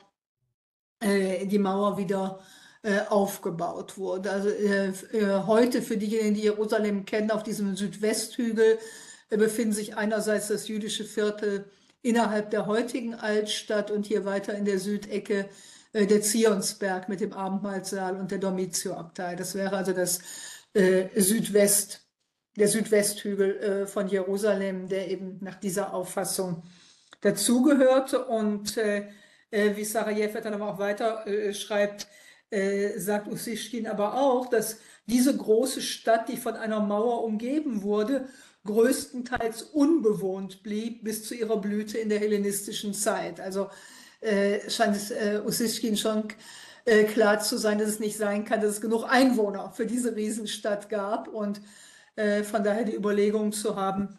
[SPEAKER 1] äh, die Mauer wieder äh, aufgebaut wurde. Also äh, äh, heute für diejenigen, die Jerusalem kennen, auf diesem Südwesthügel äh, befinden sich einerseits das jüdische Viertel innerhalb der heutigen Altstadt und hier weiter in der Südecke äh, der Zionsberg mit dem Abendmahlsaal und der Domitio-Abtei. Das wäre also das äh, Südwest, der Südwesthügel äh, von Jerusalem, der eben nach dieser Auffassung dazugehörte. Und äh, äh, wie Sarajew dann aber auch weiter äh, schreibt, äh, sagt Ussishkin aber auch, dass diese große Stadt, die von einer Mauer umgeben wurde, größtenteils unbewohnt blieb bis zu ihrer Blüte in der hellenistischen Zeit. Also äh, scheint es äh, Ussishkin schon äh, klar zu sein, dass es nicht sein kann, dass es genug Einwohner für diese Riesenstadt gab und äh, von daher die Überlegung zu haben,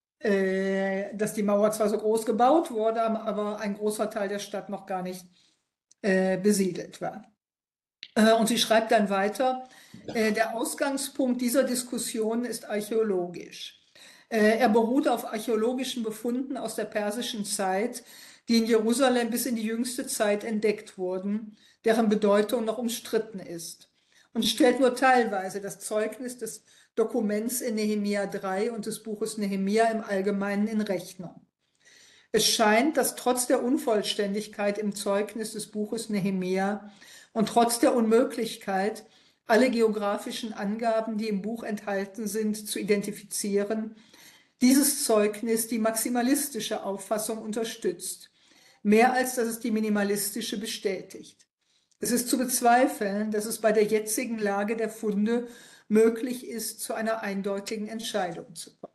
[SPEAKER 1] äh, dass die Mauer zwar so groß gebaut wurde, aber ein großer Teil der Stadt noch gar nicht äh, besiedelt war. Äh, und sie schreibt dann weiter, äh, der Ausgangspunkt dieser Diskussion ist archäologisch. Äh, er beruht auf archäologischen Befunden aus der persischen Zeit, die in Jerusalem bis in die jüngste Zeit entdeckt wurden, deren Bedeutung noch umstritten ist, und stellt nur teilweise das Zeugnis des Dokuments in Nehemia drei und des Buches Nehemia im Allgemeinen in Rechnung. Es scheint, dass trotz der Unvollständigkeit im Zeugnis des Buches Nehemia und trotz der Unmöglichkeit, alle geografischen Angaben, die im Buch enthalten sind, zu identifizieren, dieses Zeugnis die maximalistische Auffassung unterstützt. mehr als dass es die minimalistische bestätigt. Es ist zu bezweifeln, dass es bei der jetzigen Lage der Funde möglich ist, zu einer eindeutigen Entscheidung zu kommen.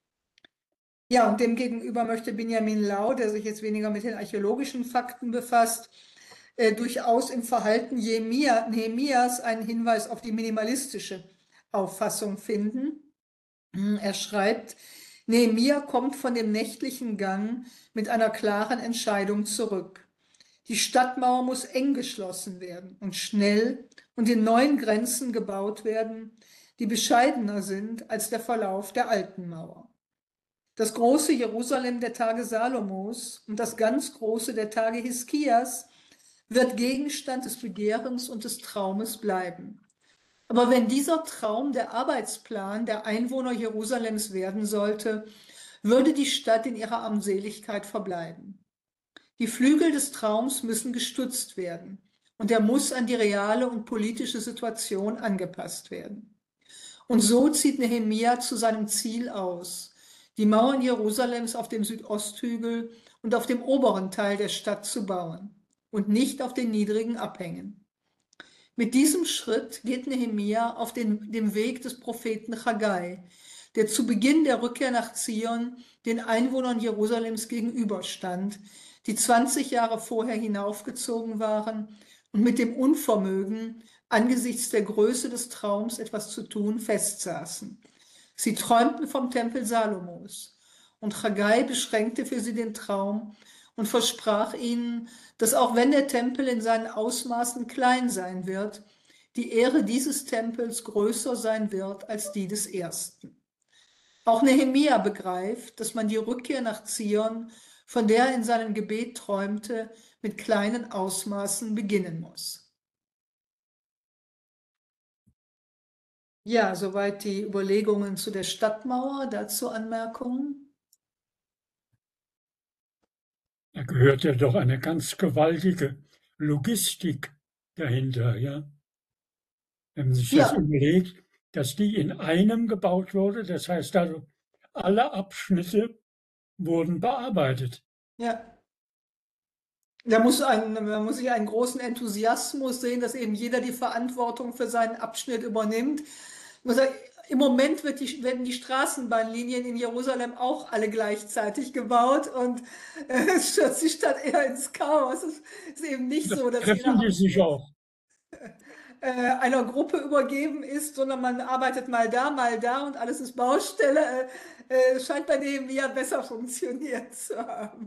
[SPEAKER 1] Ja, und demgegenüber möchte Benjamin Lau, der sich jetzt weniger mit den archäologischen Fakten befasst, äh, durchaus im Verhalten Nehemia, Nehemias einen Hinweis auf die minimalistische Auffassung finden. Er schreibt, Nehemia kommt von dem nächtlichen Gang mit einer klaren Entscheidung zurück. Die Stadtmauer muss eng geschlossen werden und schnell und in neuen Grenzen gebaut werden, die bescheidener sind als der Verlauf der alten Mauer. Das große Jerusalem der Tage Salomos und das ganz große der Tage Hiskias wird Gegenstand des Begehrens und des Traumes bleiben. Aber wenn dieser Traum der Arbeitsplan der Einwohner Jerusalems werden sollte, würde die Stadt in ihrer Armseligkeit verbleiben. Die Flügel des Traums müssen gestützt werden und er muss an die reale und politische Situation angepasst werden. Und so zieht Nehemia zu seinem Ziel aus, die Mauern Jerusalems auf dem Südosthügel und auf dem oberen Teil der Stadt zu bauen und nicht auf den niedrigen Abhängen. Mit diesem Schritt geht Nehemia auf den, dem Weg des Propheten Haggai, der zu Beginn der Rückkehr nach Zion den Einwohnern Jerusalems gegenüberstand, die zwanzig Jahre vorher hinaufgezogen waren und mit dem Unvermögen, angesichts der Größe des Traums etwas zu tun, festsaßen. Sie träumten vom Tempel Salomos und Haggai beschränkte für sie den Traum und versprach ihnen, dass auch wenn der Tempel in seinen Ausmaßen klein sein wird, die Ehre dieses Tempels größer sein wird als die des ersten. Auch Nehemia begreift, dass man die Rückkehr nach Zion, von der er in seinem Gebet träumte, mit kleinen Ausmaßen beginnen muss. Ja, soweit die Überlegungen zu der Stadtmauer. Dazu Anmerkungen?
[SPEAKER 2] Da gehört ja doch eine ganz gewaltige Logistik dahinter, ja. Wenn man sich das
[SPEAKER 1] Ja.
[SPEAKER 2] überlegt, dass die in einem gebaut wurde, das heißt also, alle Abschnitte wurden bearbeitet.
[SPEAKER 1] Ja. Da muss ein, man muss sich einen großen Enthusiasmus sehen, dass eben jeder die Verantwortung für seinen Abschnitt übernimmt. Ich muss sagen, im Moment wird die, werden die Straßenbahnlinien in Jerusalem auch alle gleichzeitig gebaut und äh, es stürzt die Stadt eher ins Chaos. Es ist eben nicht
[SPEAKER 2] Das
[SPEAKER 1] so, dass
[SPEAKER 2] treffen
[SPEAKER 1] jeder
[SPEAKER 2] die sich auch.
[SPEAKER 1] äh, einer Gruppe übergeben ist, sondern man arbeitet mal da, mal da und alles ist Baustelle. Äh, äh, scheint bei dem ja besser funktioniert zu haben.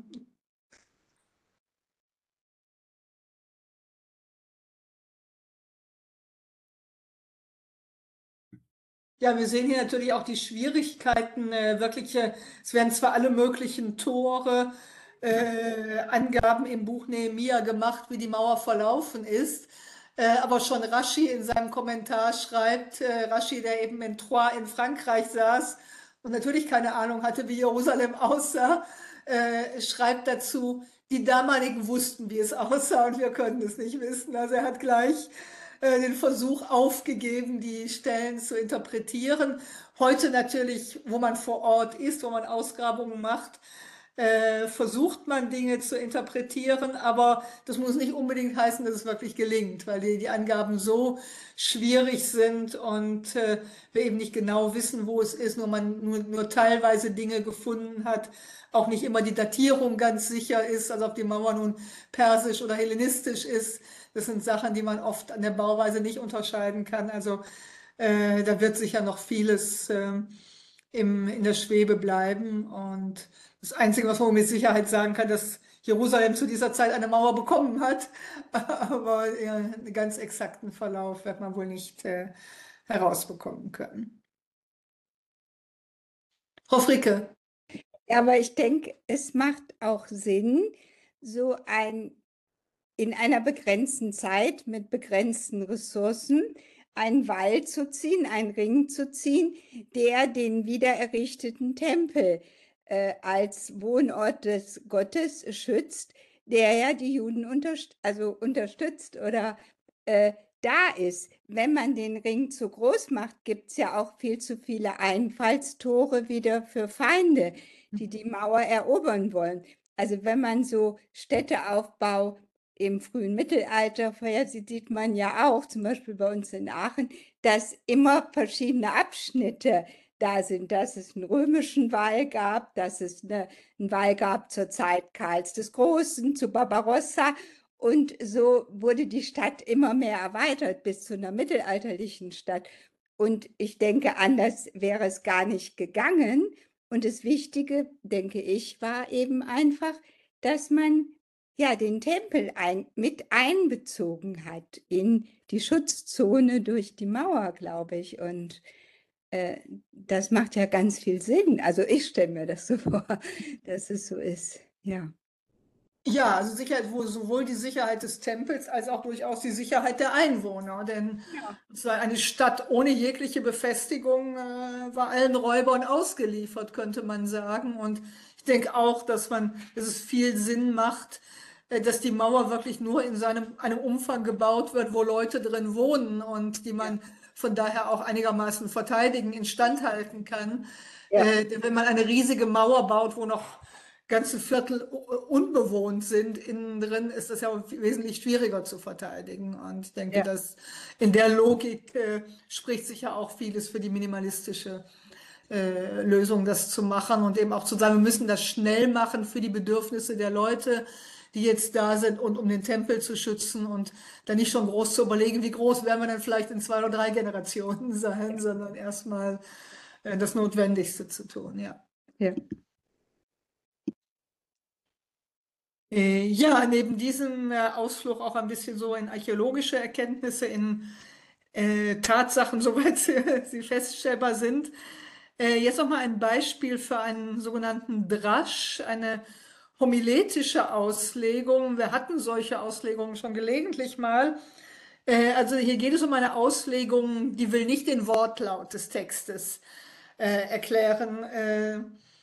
[SPEAKER 1] Ja, wir sehen hier natürlich auch die Schwierigkeiten, äh, wirklich, äh, es werden zwar alle möglichen Tore, äh, Angaben im Buch Nehemia gemacht, wie die Mauer verlaufen ist, äh, aber schon Rashi in seinem Kommentar schreibt, äh, Rashi, der eben in Troyes in Frankreich saß und natürlich keine Ahnung hatte, wie Jerusalem aussah, äh, schreibt dazu, die damaligen wussten, wie es aussah und wir können es nicht wissen. Also er hat gleich den Versuch aufgegeben, die Stellen zu interpretieren. Heute natürlich, wo man vor Ort ist, wo man Ausgrabungen macht, äh, versucht man Dinge zu interpretieren, aber das muss nicht unbedingt heißen, dass es wirklich gelingt, weil die, die Angaben so schwierig sind und äh, wir eben nicht genau wissen, wo es ist, nur man nur, nur teilweise Dinge gefunden hat, auch nicht immer die Datierung ganz sicher ist, also ob die Mauer nun persisch oder hellenistisch ist. Das sind Sachen, die man oft an der Bauweise nicht unterscheiden kann. Also äh, da wird sicher noch vieles äh, im, in der Schwebe bleiben. Und das Einzige, was man mit Sicherheit sagen kann, dass Jerusalem zu dieser Zeit eine Mauer bekommen hat. Aber ja, einen ganz exakten Verlauf wird man wohl nicht äh, herausbekommen können. Frau Fricke.
[SPEAKER 5] Ja, aber ich denke, es macht auch Sinn, so ein in einer begrenzten Zeit mit begrenzten Ressourcen einen Wall zu ziehen, einen Ring zu ziehen, der den wiedererrichteten Tempel äh, als Wohnort des Gottes schützt, der ja die Juden unterst also unterstützt oder äh, da ist. Wenn man den Ring zu groß macht, gibt es ja auch viel zu viele Einfallstore wieder für Feinde, die die Mauer erobern wollen. Also wenn man so Städteaufbau im frühen Mittelalter vorhersieht, sieht man ja auch, zum Beispiel bei uns in Aachen, dass immer verschiedene Abschnitte da sind, dass es einen römischen Wall gab, dass es eine, einen Wall gab zur Zeit Karls des Großen, zu Barbarossa. Und so wurde die Stadt immer mehr erweitert bis zu einer mittelalterlichen Stadt. Und ich denke, anders wäre es gar nicht gegangen. Und das Wichtige, denke ich, war eben einfach, dass man ja den Tempel ein, mit einbezogen hat in die Schutzzone durch die Mauer, glaube ich. Und äh, das macht ja ganz viel Sinn. Also ich stelle mir das so vor, dass es so ist. Ja.
[SPEAKER 1] Ja, also Sicherheit, wo sowohl die Sicherheit des Tempels als auch durchaus die Sicherheit der Einwohner. Denn
[SPEAKER 5] Ja.
[SPEAKER 1] es war eine Stadt ohne jegliche Befestigung, äh, war allen Räubern ausgeliefert, könnte man sagen. Und ich denke auch, dass man, dass es viel Sinn macht, äh, dass die Mauer wirklich nur in seinem, einem Umfang gebaut wird, wo Leute drin wohnen und die man von daher auch einigermaßen verteidigen, instand halten kann.
[SPEAKER 5] Ja.
[SPEAKER 1] Äh, denn wenn man eine riesige Mauer baut, wo noch ganze Viertel unbewohnt sind, innen drin ist das ja wesentlich schwieriger zu verteidigen. Und ich denke,
[SPEAKER 5] Ja.
[SPEAKER 1] dass in der Logik äh, spricht sich ja auch vieles für die minimalistische äh, Lösung, das zu machen und eben auch zu sagen, wir müssen das schnell machen für die Bedürfnisse der Leute, die jetzt da sind und um den Tempel zu schützen und dann nicht schon groß zu überlegen, wie groß werden wir dann vielleicht in zwei oder drei Generationen sein, sondern erstmal äh, das Notwendigste zu tun, ja.
[SPEAKER 5] Ja.
[SPEAKER 1] Äh, Ja, neben diesem äh, Ausflug auch ein bisschen so in archäologische Erkenntnisse, in äh, Tatsachen, soweit sie, sie feststellbar sind. Äh, jetzt noch mal ein Beispiel für einen sogenannten Drasch, eine homiletische Auslegung. Wir hatten solche Auslegungen schon gelegentlich mal. Äh, also hier geht es um eine Auslegung, die will nicht den Wortlaut des Textes äh, erklären. Äh,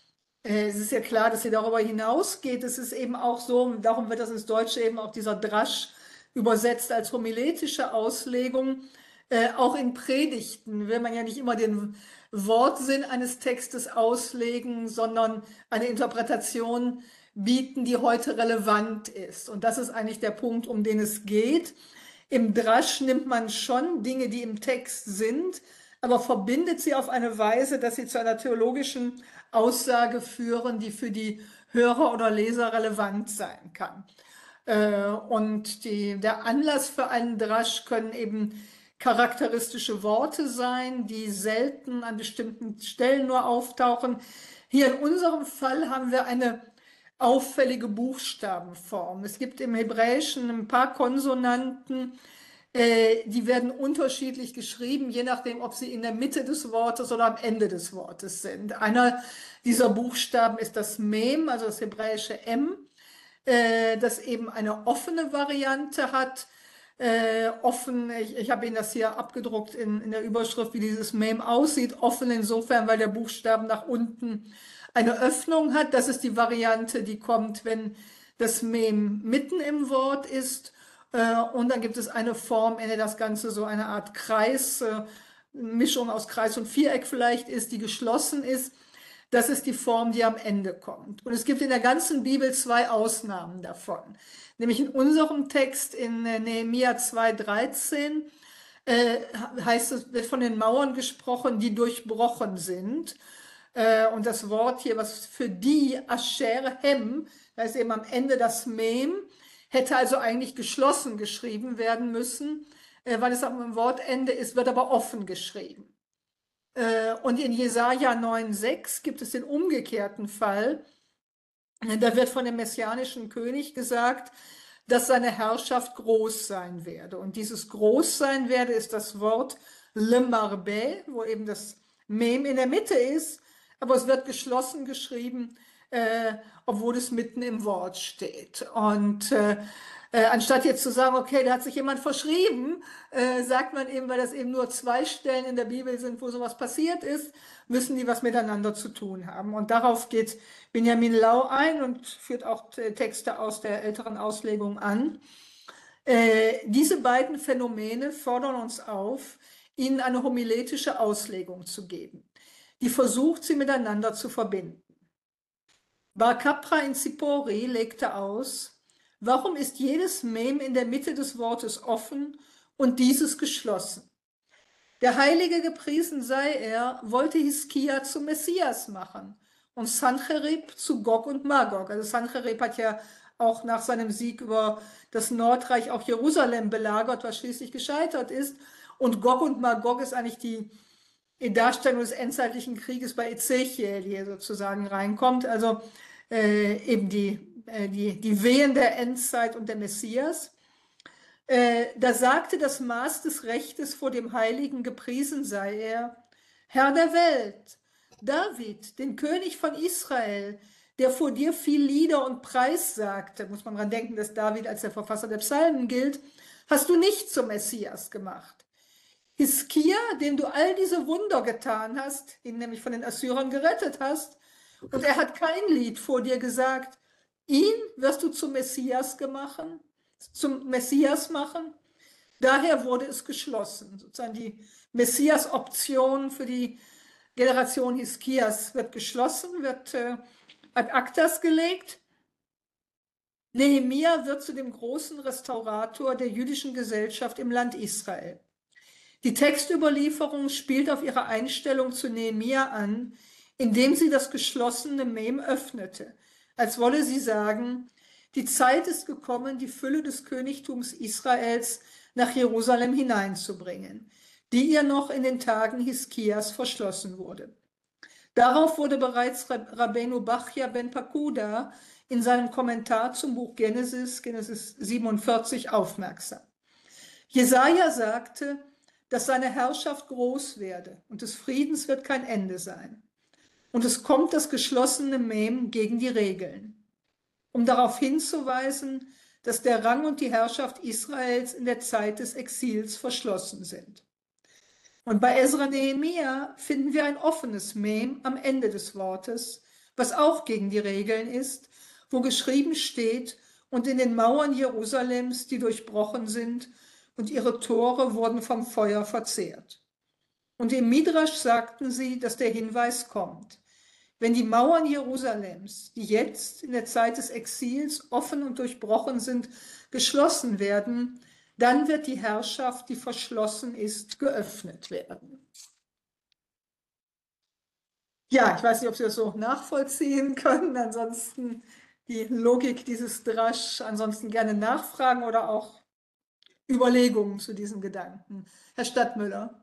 [SPEAKER 1] äh, Es ist ja klar, dass sie darüber hinausgeht. Es ist eben auch so, darum wird das ins Deutsche eben auch dieser Drasch übersetzt als homiletische Auslegung. Äh, auch in Predigten will man ja nicht immer den Wortsinn eines Textes auslegen, sondern eine Interpretation bieten, die heute relevant ist. Und das ist eigentlich der Punkt, um den es geht. Im Drasch nimmt man schon Dinge, die im Text sind, aber verbindet sie auf eine Weise, dass sie zu einer theologischen Aussage führen, die für die Hörer oder Leser relevant sein kann. Äh, Und die, der Anlass für einen Drasch können eben charakteristische Worte sein, die selten an bestimmten Stellen nur auftauchen. Hier in unserem Fall haben wir eine auffällige Buchstabenform. Es gibt im Hebräischen ein paar Konsonanten, äh, die werden unterschiedlich geschrieben, je nachdem, ob sie in der Mitte des Wortes oder am Ende des Wortes sind. Einer dieser Buchstaben ist das Mem, also das hebräische M, äh, das eben eine offene Variante hat. Äh, offen, ich, ich habe Ihnen das hier abgedruckt in, in der Überschrift, wie dieses Mem aussieht. Offen insofern, weil der Buchstaben nach unten eine Öffnung hat. Das ist die Variante, die kommt, wenn das Mem mitten im Wort ist. Äh, und dann gibt es eine Form, in der das Ganze so eine Art Kreis, äh, Mischung aus Kreis und Viereck vielleicht ist, die geschlossen ist. Das ist die Form, die am Ende kommt. Und es gibt in der ganzen Bibel zwei Ausnahmen davon. Nämlich in unserem Text in Nehemia zwei dreizehn äh, heißt es, wird von den Mauern gesprochen, die durchbrochen sind. Äh, und das Wort hier, was für die, Asher Hem, da ist eben am Ende das Mem, hätte also eigentlich geschlossen geschrieben werden müssen, äh, weil es am Wortende ist, wird aber offen geschrieben. Und in Jesaja neun sechs gibt es den umgekehrten Fall. Da wird von dem messianischen König gesagt, dass seine Herrschaft groß sein werde. Und dieses Großsein werde ist das Wort Le Marbe, wo eben das Mem in der Mitte ist, aber es wird geschlossen geschrieben, äh, obwohl es mitten im Wort steht. Und äh, äh, anstatt jetzt zu sagen, okay, da hat sich jemand verschrieben, äh, sagt man eben, weil das eben nur zwei Stellen in der Bibel sind, wo sowas passiert ist, müssen die was miteinander zu tun haben. Und darauf geht Benjamin Lau ein und führt auch Texte aus der älteren Auslegung an. Äh, diese beiden Phänomene fordern uns auf, ihnen eine homiletische Auslegung zu geben, die versucht, sie miteinander zu verbinden. Bar Kapra in Zippori legte aus: Warum ist jedes Mem in der Mitte des Wortes offen und dieses geschlossen? Der Heilige, gepriesen sei er, wollte Hiskia zum Messias machen und Sancherib zu Gog und Magog. Also Sancherib hat ja auch nach seinem Sieg über das Nordreich auch Jerusalem belagert, was schließlich gescheitert ist. Und Gog und Magog ist eigentlich die Darstellung des endzeitlichen Krieges bei Ezechiel, die hier sozusagen reinkommt. Also äh, eben die, äh, die, die Wehen der Endzeit und der Messias. Äh, da sagte das Maß des Rechtes vor dem Heiligen, gepriesen sei er, Herr der Welt, David, den König von Israel, der vor dir viel Lieder und Preis sagte, muss man daran denken, dass David als der Verfasser der Psalmen gilt, hast du nicht zum Messias gemacht. Hiskia, dem du all diese Wunder getan hast, ihn nämlich von den Assyrern gerettet hast, und er hat kein Lied vor dir gesagt, ihn wirst du zum Messias gemacht, zum Messias machen. Daher wurde es geschlossen. Sozusagen die Messias-Option für die Generation Hiskias wird geschlossen, wird äh, ad actas gelegt. Nehemia wird zu dem großen Restaurator der jüdischen Gesellschaft im Land Israel. Die Textüberlieferung spielt auf ihre Einstellung zu Nehemia an, indem sie das geschlossene Mem öffnete, als wolle sie sagen, die Zeit ist gekommen, die Fülle des Königtums Israels nach Jerusalem hineinzubringen, die ihr noch in den Tagen Hiskias verschlossen wurde. Darauf wurde bereits Rabbeinu Bachja ben Pakuda in seinem Kommentar zum Buch Genesis, Genesis siebenundvierzig, aufmerksam. Jesaja sagte, dass seine Herrschaft groß werde und des Friedens wird kein Ende sein. Und es kommt das geschlossene Mem gegen die Regeln, um darauf hinzuweisen, dass der Rang und die Herrschaft Israels in der Zeit des Exils verschlossen sind. Und bei Esra Nehemia finden wir ein offenes Mem am Ende des Wortes, was auch gegen die Regeln ist, wo geschrieben steht, und in den Mauern Jerusalems, die durchbrochen sind, und ihre Tore wurden vom Feuer verzehrt. Und im Midrasch sagten sie, dass der Hinweis kommt. Wenn die Mauern Jerusalems, die jetzt in der Zeit des Exils offen und durchbrochen sind, geschlossen werden, dann wird die Herrschaft, die verschlossen ist, geöffnet werden. Ja, ich weiß nicht, ob Sie das so nachvollziehen können. Ansonsten die Logik dieses Drasch, ansonsten gerne nachfragen oder auch Überlegungen zu diesen Gedanken. Herr Stadtmüller.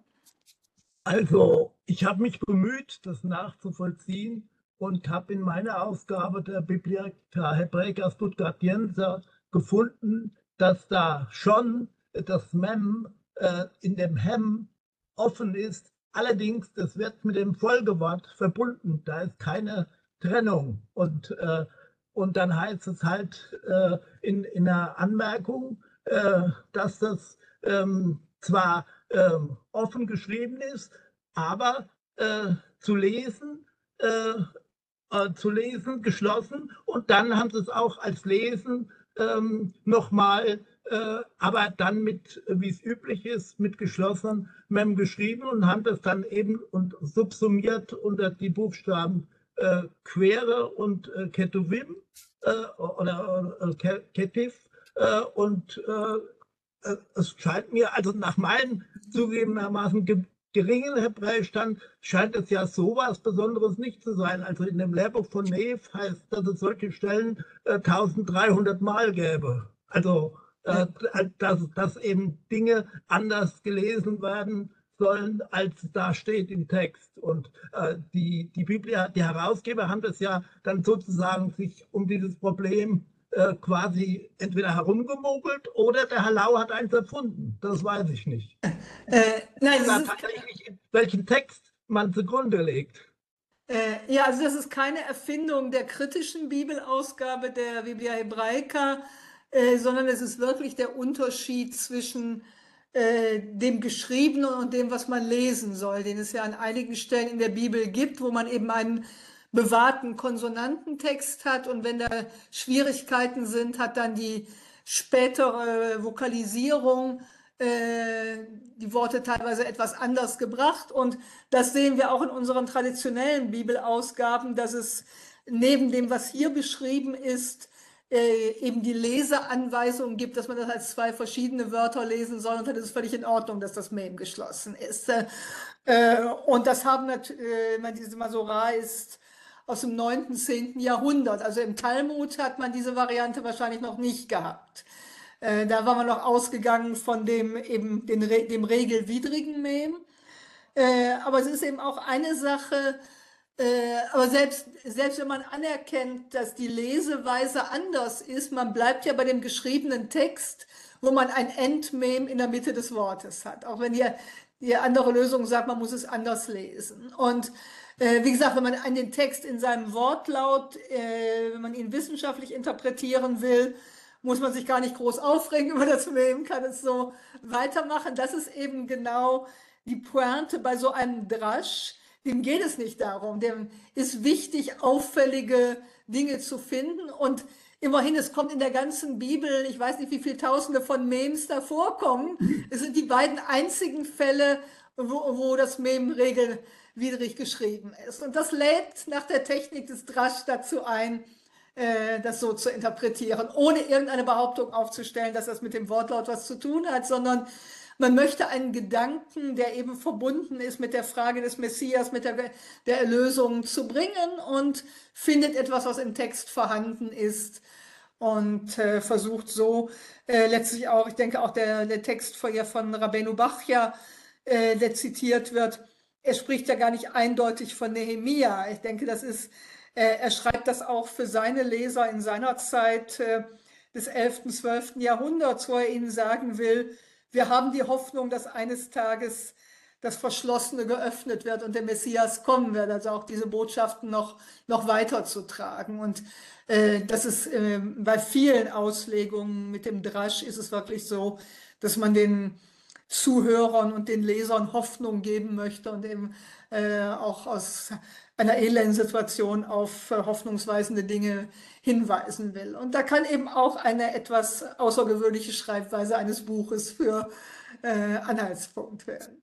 [SPEAKER 3] Also, ich habe mich bemüht, das nachzuvollziehen und habe in meiner Ausgabe der Bibliotheca Hebraica Stuttgartienser gefunden, dass da schon das Mem äh, in dem Hem offen ist. Allerdings, das wird mit dem Folgewort verbunden. Da ist keine Trennung. Und, äh, und dann heißt es halt äh, in, in einer Anmerkung, äh, dass das ähm, zwar ähm, offen geschrieben ist, aber äh, zu lesen, äh, äh, zu lesen, geschlossen. Und dann haben sie es auch als Lesen ähm, nochmal, äh, aber dann mit, wie es üblich ist, mit geschlossenem Mem geschrieben und haben das dann eben und subsumiert unter die Buchstaben äh, Quere und äh, Ketuvim äh, oder äh, Ketiv. Äh, und äh, es scheint mir, also nach meinem zugegebenermaßen ge geringen Hebräischstand, scheint es ja sowas Besonderes nicht zu sein. Also in dem Lehrbuch von Neef heißt, dass es solche Stellen äh, dreizehnhundert Mal gäbe. Also, äh, dass, dass eben Dinge anders gelesen werden sollen, als da steht im Text. Und äh, die, die Biblia, die Herausgeber haben das ja dann sozusagen sich um dieses Problem äh, quasi entweder herumgemogelt oder der Herr Lau hat eins erfunden. Das weiß ich nicht.
[SPEAKER 1] Äh, nein, das ist
[SPEAKER 3] tatsächlich, welchen Text man zugrunde legt.
[SPEAKER 1] Äh, ja, also das ist keine Erfindung der kritischen Bibelausgabe der Biblia Hebraica, äh, sondern es ist wirklich der Unterschied zwischen äh, dem Geschriebenen und dem, was man lesen soll, den es ja an einigen Stellen in der Bibel gibt, wo man eben einen bewahrten Konsonantentext hat und wenn da Schwierigkeiten sind, hat dann die spätere Vokalisierung äh, die Worte teilweise etwas anders gebracht und das sehen wir auch in unseren traditionellen Bibelausgaben, dass es neben dem, was hier beschrieben ist, äh, eben die Leseanweisung gibt, dass man das als zwei verschiedene Wörter lesen soll, und dann ist es völlig in Ordnung, dass das Mem geschlossen ist. Äh, äh, und das haben natürlich, äh, diese Masorah ist aus dem neunten, zehnten Jahrhundert. Also im Talmud hat man diese Variante wahrscheinlich noch nicht gehabt. Äh, da war man noch ausgegangen von dem eben den, dem regelwidrigen Mem. Äh, aber es ist eben auch eine Sache, äh, aber selbst, selbst wenn man anerkennt, dass die Leseweise anders ist, man bleibt ja bei dem geschriebenen Text, wo man ein Endmem in der Mitte des Wortes hat. Auch wenn die, die andere Lösung sagt, man muss es anders lesen. Und äh, wie gesagt, wenn man an den Text in seinem Wortlaut, äh, wenn man ihn wissenschaftlich interpretieren will, muss man sich gar nicht groß aufregen über das Mem, kann es so weitermachen. Das ist eben genau die Pointe bei so einem Drasch. Dem geht es nicht darum. Dem ist wichtig, auffällige Dinge zu finden. Und immerhin, es kommt in der ganzen Bibel, ich weiß nicht, wie viele Tausende von Memes da vorkommen. Es sind die beiden einzigen Fälle, wo, wo das Mem regelwidrig geschrieben ist. Und das lädt nach der Technik des Drasch dazu ein, äh, das so zu interpretieren, ohne irgendeine Behauptung aufzustellen, dass das mit dem Wortlaut was zu tun hat, sondern man möchte einen Gedanken, der eben verbunden ist mit der Frage des Messias, mit der, der Erlösung zu bringen, und findet etwas, was im Text vorhanden ist, und äh, versucht so äh, letztlich auch, ich denke auch der, der Text von, ja, von Rabbeinu Bachja, äh, der zitiert wird, er spricht ja gar nicht eindeutig von Nehemia. Ich denke, das ist, äh, er schreibt das auch für seine Leser in seiner Zeit äh, des elften, zwölften Jahrhunderts, wo er ihnen sagen will, wir haben die Hoffnung, dass eines Tages das Verschlossene geöffnet wird und der Messias kommen wird, also auch diese Botschaften noch, noch weiterzutragen. Und äh, das ist äh, bei vielen Auslegungen mit dem Drasch ist es wirklich so, dass man den Zuhörern und den Lesern Hoffnung geben möchte und eben äh, auch aus einer Elendsituation auf äh, hoffnungsweisende Dinge hinweisen will. Und da kann eben auch eine etwas außergewöhnliche Schreibweise eines Buches für äh, Anhaltspunkt werden.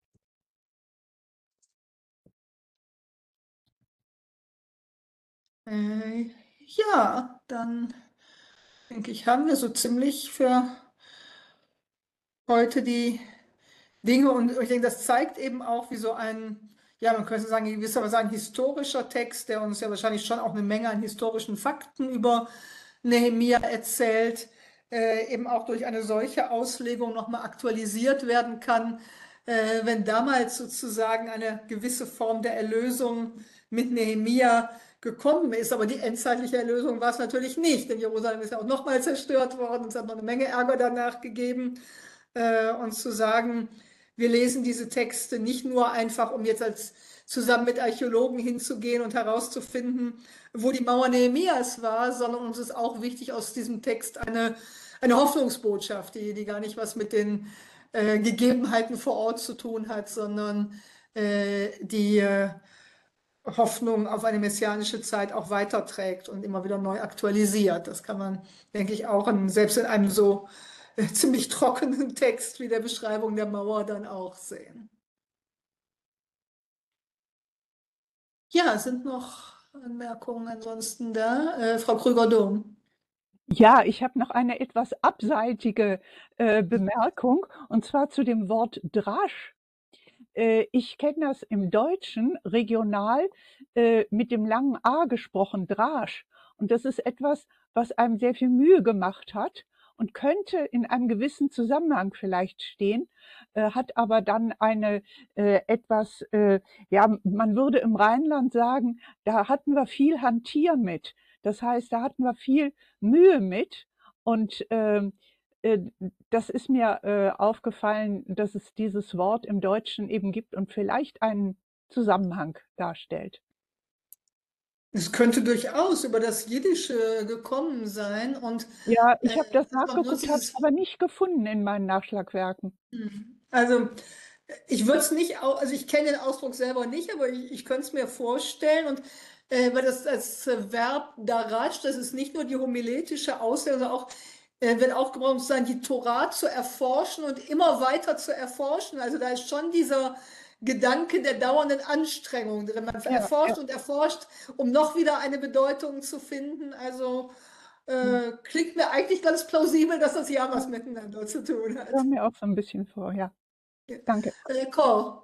[SPEAKER 1] Äh, ja, dann denke ich, haben wir so ziemlich für heute die Dinge, und ich denke, das zeigt eben auch, wie so ein, ja, man könnte sagen, in gewisser Weise ein historischer Text, der uns ja wahrscheinlich schon auch eine Menge an historischen Fakten über Nehemia erzählt, äh, eben auch durch eine solche Auslegung nochmal aktualisiert werden kann. Äh, wenn damals sozusagen eine gewisse Form der Erlösung mit Nehemia gekommen ist, aber die endzeitliche Erlösung war es natürlich nicht, denn Jerusalem ist ja auch nochmal zerstört worden, es hat noch eine Menge Ärger danach gegeben, äh, und zu sagen, wir lesen diese Texte nicht nur einfach, um jetzt als zusammen mit Archäologen hinzugehen und herauszufinden, wo die Mauer Nehemias war, sondern uns ist auch wichtig, aus diesem Text eine, eine Hoffnungsbotschaft, die, die gar nicht was mit den äh, Gegebenheiten vor Ort zu tun hat, sondern äh, die äh, Hoffnung auf eine messianische Zeit auch weiterträgt und immer wieder neu aktualisiert. Das kann man, denke ich, auch in, selbst in einem so äh, ziemlich trockenen Text wie der Beschreibung der Mauer dann auch sehen. Ja, sind noch Anmerkungen ansonsten da? Äh, Frau Krüger-Dom.
[SPEAKER 6] Ja, ich habe noch eine etwas abseitige äh, Bemerkung, und zwar zu dem Wort Drasch. Äh, ich kenne das im Deutschen regional äh, mit dem langen A gesprochen, Drasch. Und das ist etwas, was einem sehr viel Mühe gemacht hat und könnte in einem gewissen Zusammenhang vielleicht stehen, äh, hat aber dann eine äh, etwas, äh, ja, man würde im Rheinland sagen, da hatten wir viel Hantier mit. Das heißt, da hatten wir viel Mühe mit, und ähm, äh, das ist mir äh, aufgefallen, dass es dieses Wort im Deutschen eben gibt und vielleicht einen Zusammenhang darstellt.
[SPEAKER 1] Es könnte durchaus über das Jiddische gekommen sein. Und
[SPEAKER 6] ja, ich habe das
[SPEAKER 1] äh, man muss
[SPEAKER 6] nachgeguckt, habe es
[SPEAKER 1] dieses-
[SPEAKER 6] aber nicht gefunden in meinen Nachschlagwerken.
[SPEAKER 1] Also ich würde es nicht, au- also ich kenne den Ausdruck selber nicht, aber ich, ich könnte es mir vorstellen. Und äh, weil das als Verb darash, das ist nicht nur die homiletische Auslegung, sondern auch äh, wird auch gebraucht, sozusagen die Torah zu erforschen und immer weiter zu erforschen. Also da ist schon dieser Gedanke der dauernden Anstrengung drin. Man
[SPEAKER 6] Ja,
[SPEAKER 1] erforscht
[SPEAKER 6] ja.
[SPEAKER 1] und erforscht, um noch wieder eine Bedeutung zu finden. Also äh, klingt mir eigentlich ganz plausibel, dass das ja was miteinander zu tun hat.
[SPEAKER 6] Kam mir auch so ein bisschen vor, ja.
[SPEAKER 1] Ja.
[SPEAKER 6] Danke.
[SPEAKER 1] Äh, Cor.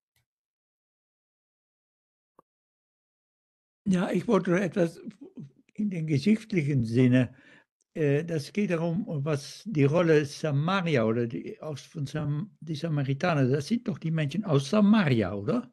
[SPEAKER 4] Ja, ich wollte noch etwas in den geschichtlichen Sinne. Äh, Das geht darum, was die Rolle Samaria oder die, aus, von Sam, die Samaritaner, das sind doch die Menschen aus Samaria, oder?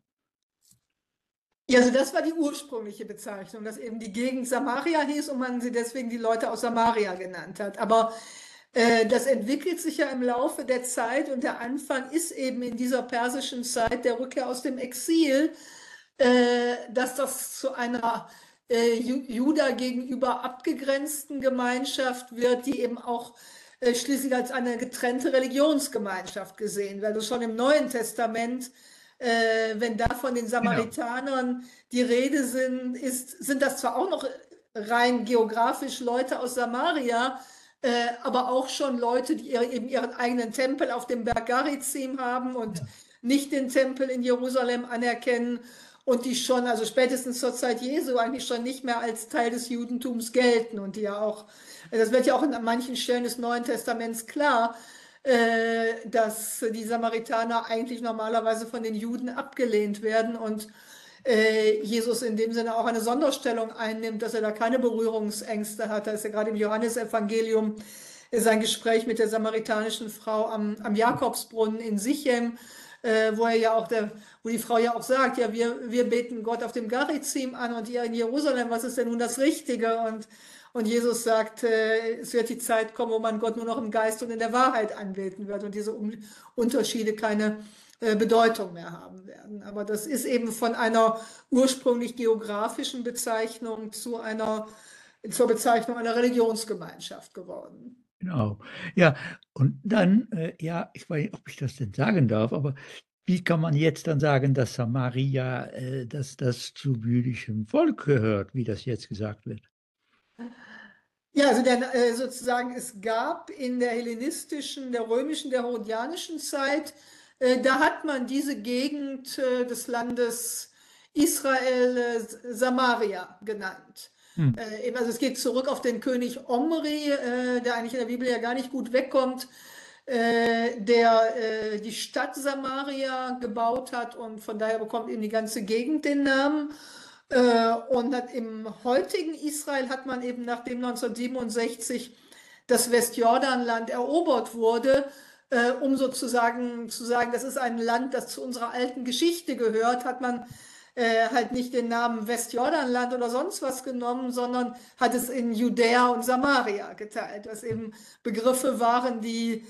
[SPEAKER 1] Ja, also das war die ursprüngliche Bezeichnung, dass eben die Gegend Samaria hieß und man sie deswegen die Leute aus Samaria genannt hat. Aber äh, das entwickelt sich ja im Laufe der Zeit und der Anfang ist eben in dieser persischen Zeit der Rückkehr aus dem Exil, äh, dass das zu einer äh, Ju- Juda gegenüber abgegrenzten Gemeinschaft wird, die eben auch äh, schließlich als eine getrennte Religionsgemeinschaft gesehen wird. Also schon im Neuen Testament, äh, wenn da von den Samaritanern die Rede sind, ist, sind das zwar auch noch rein geografisch Leute aus Samaria, äh, aber auch schon Leute, die ihre, eben ihren eigenen Tempel auf dem Berg Garizim haben und
[SPEAKER 3] Ja.
[SPEAKER 1] nicht den Tempel in Jerusalem anerkennen und die schon, also spätestens zur Zeit Jesu, eigentlich schon nicht mehr als Teil des Judentums gelten und die ja auch, das wird ja auch in manchen Stellen des Neuen Testaments klar, äh, dass die Samaritaner eigentlich normalerweise von den Juden abgelehnt werden und äh, Jesus in dem Sinne auch eine Sonderstellung einnimmt, dass er da keine Berührungsängste hat. Da ist ja gerade im Johannesevangelium äh, sein Gespräch mit der samaritanischen Frau am, am Jakobsbrunnen in Sichem, äh, wo er ja auch der, wo die Frau ja auch sagt, ja, wir, wir beten Gott auf dem Garizim an und ihr in Jerusalem, was ist denn nun das Richtige? Und, und Jesus sagt, äh, es wird die Zeit kommen, wo man Gott nur noch im Geist und in der Wahrheit anbeten wird und diese um Unterschiede keine äh, Bedeutung mehr haben werden. Aber das ist eben von einer ursprünglich geografischen Bezeichnung zu einer, zur Bezeichnung einer Religionsgemeinschaft geworden.
[SPEAKER 4] Genau. Ja, und dann, äh, ja, ich weiß nicht, ob ich das denn sagen darf, aber wie kann man jetzt dann sagen, dass Samaria, äh, dass das zum jüdischen Volk gehört, wie das jetzt gesagt wird?
[SPEAKER 1] Ja, also der, äh, sozusagen, es gab in der hellenistischen, der römischen, der herodianischen Zeit, äh, da hat man diese Gegend äh, des Landes Israel äh, Samaria genannt.
[SPEAKER 4] Hm.
[SPEAKER 1] Äh, eben, also es geht zurück auf den König Omri, äh, der eigentlich in der Bibel ja gar nicht gut wegkommt, äh, der äh, die Stadt Samaria gebaut hat und von daher bekommt eben die ganze Gegend den Namen. Äh, und hat im heutigen Israel hat man eben, nachdem neunzehnhundertsiebenundsechzig das Westjordanland erobert wurde, äh, um sozusagen zu sagen, das ist ein Land, das zu unserer alten Geschichte gehört, hat man äh, halt nicht den Namen Westjordanland oder sonst was genommen, sondern hat es in Judäa und Samaria geteilt, was eben Begriffe waren, die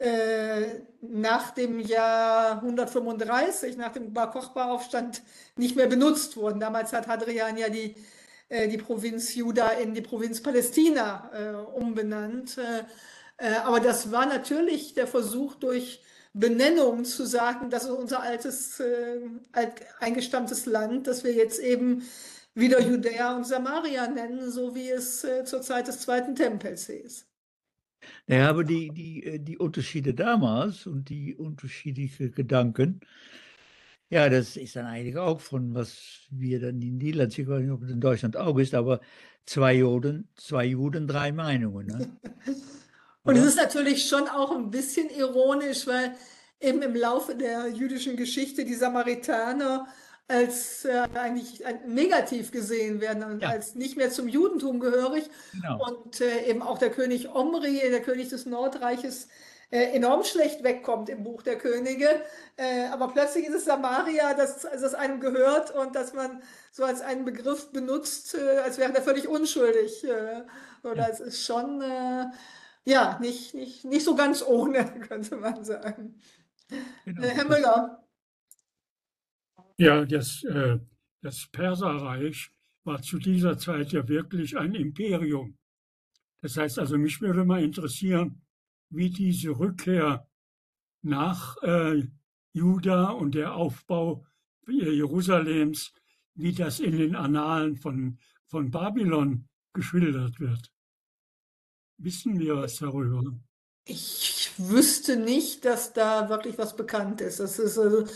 [SPEAKER 1] äh, nach dem Jahr hundertfünfunddreißig, nach dem Bar Kochba-Aufstand, nicht mehr benutzt wurden. Damals hat Hadrian ja die, äh, die Provinz Juda in die Provinz Palästina äh, umbenannt. Äh, äh, aber das war natürlich der Versuch, durch Benennung zu sagen, das ist unser altes, äh, alt, eingestammtes Land, das wir jetzt eben wieder Judäa und Samaria nennen, so wie es äh, zur Zeit des Zweiten Tempels hieß.
[SPEAKER 4] Naja, aber die, die, äh, die Unterschiede damals und die unterschiedlichen Gedanken, ja, das ist dann eigentlich auch von, was wir dann in Niederland, ich weiß nicht, ob es in Deutschland auch ist, aber zwei Juden, zwei Juden, drei Meinungen. Ne?
[SPEAKER 1] Und es
[SPEAKER 4] Oder?
[SPEAKER 1] ist natürlich schon auch ein bisschen ironisch, weil eben im Laufe der jüdischen Geschichte die Samaritaner als äh, eigentlich ein- negativ gesehen werden und
[SPEAKER 4] Ja,
[SPEAKER 1] als nicht mehr zum Judentum gehörig.
[SPEAKER 4] genau.
[SPEAKER 1] Und äh, eben auch der König Omri, der König des Nordreiches, äh, enorm schlecht wegkommt im Buch der Könige. Äh, aber plötzlich ist es Samaria, das, also das einem gehört und dass man so als einen Begriff benutzt, äh, als wäre der völlig unschuldig. Äh, oder
[SPEAKER 4] Ja,
[SPEAKER 1] es ist schon. Äh, ja, nicht, nicht, nicht so ganz ohne, könnte man sagen. Äh,
[SPEAKER 4] genau.
[SPEAKER 1] Herr
[SPEAKER 4] Das,
[SPEAKER 1] Müller.
[SPEAKER 2] Ja, das, äh, das Perserreich war zu dieser Zeit ja wirklich ein Imperium. Das heißt also, mich würde mal interessieren, wie diese Rückkehr nach äh, Juda und der Aufbau Jerusalems, wie das in den Annalen von, von Babylon geschildert wird. Wissen wir was darüber?
[SPEAKER 1] Ich wüsste nicht, dass da wirklich was bekannt ist. Das ist also,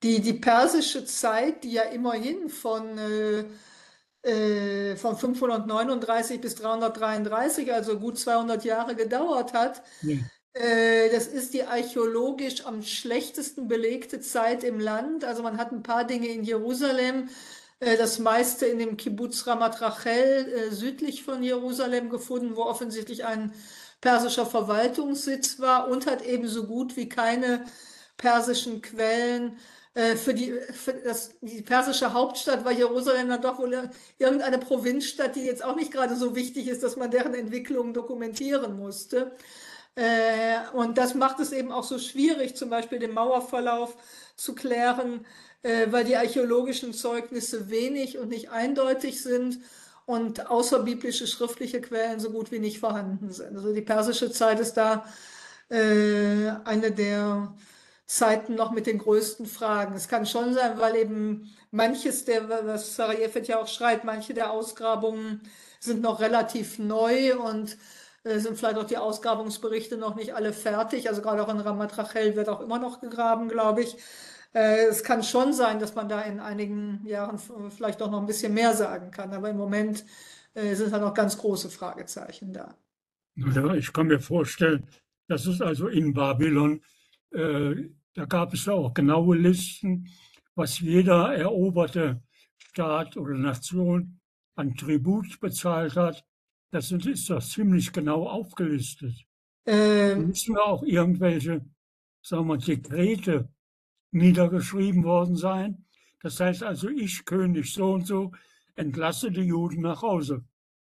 [SPEAKER 1] die, die persische Zeit, die ja immerhin von, äh, äh, von fünfhundertneununddreißig bis dreihundertdreiunddreißig, also gut zweihundert Jahre gedauert hat,
[SPEAKER 2] Ja.
[SPEAKER 1] äh, das ist die archäologisch am schlechtesten belegte Zeit im Land. Also man hat ein paar Dinge in Jerusalem, äh, das meiste in dem Kibbuz Ramat Rachel äh, südlich von Jerusalem gefunden, wo offensichtlich ein persischer Verwaltungssitz war, und hat ebenso gut wie keine persischen Quellen. Äh, Für die, für das, die persische Hauptstadt war Jerusalem dann doch wohl irgendeine Provinzstadt, die jetzt auch nicht gerade so wichtig ist, dass man deren Entwicklung dokumentieren musste. Äh, Und das macht es eben auch so schwierig, zum Beispiel den Mauerverlauf zu klären, äh, weil die archäologischen Zeugnisse wenig und nicht eindeutig sind und außerbiblische schriftliche Quellen so gut wie nicht vorhanden sind. Also die persische Zeit ist da äh, eine der Zeiten noch mit den größten Fragen. Es kann schon sein, weil eben manches der, was Sarajevit ja auch schreibt, manche der Ausgrabungen sind noch relativ neu und äh, sind vielleicht auch die Ausgrabungsberichte noch nicht alle fertig. Also gerade auch in Ramat Rachel wird auch immer noch gegraben, glaube ich. Äh, es kann schon sein, dass man da in einigen Jahren vielleicht auch noch ein bisschen mehr sagen kann. Aber im Moment äh, sind da noch ganz große Fragezeichen da.
[SPEAKER 2] Ja, ich kann mir vorstellen, dass es also in Babylon, äh, da gab es ja auch genaue Listen, was jeder eroberte Staat oder Nation an Tribut bezahlt hat. Das ist, ist doch ziemlich genau aufgelistet.
[SPEAKER 1] Ähm,
[SPEAKER 2] Müssen ja auch irgendwelche, sagen wir, Dekrete niedergeschrieben worden sein. Das heißt also, ich, König so und so, entlasse die Juden nach Hause.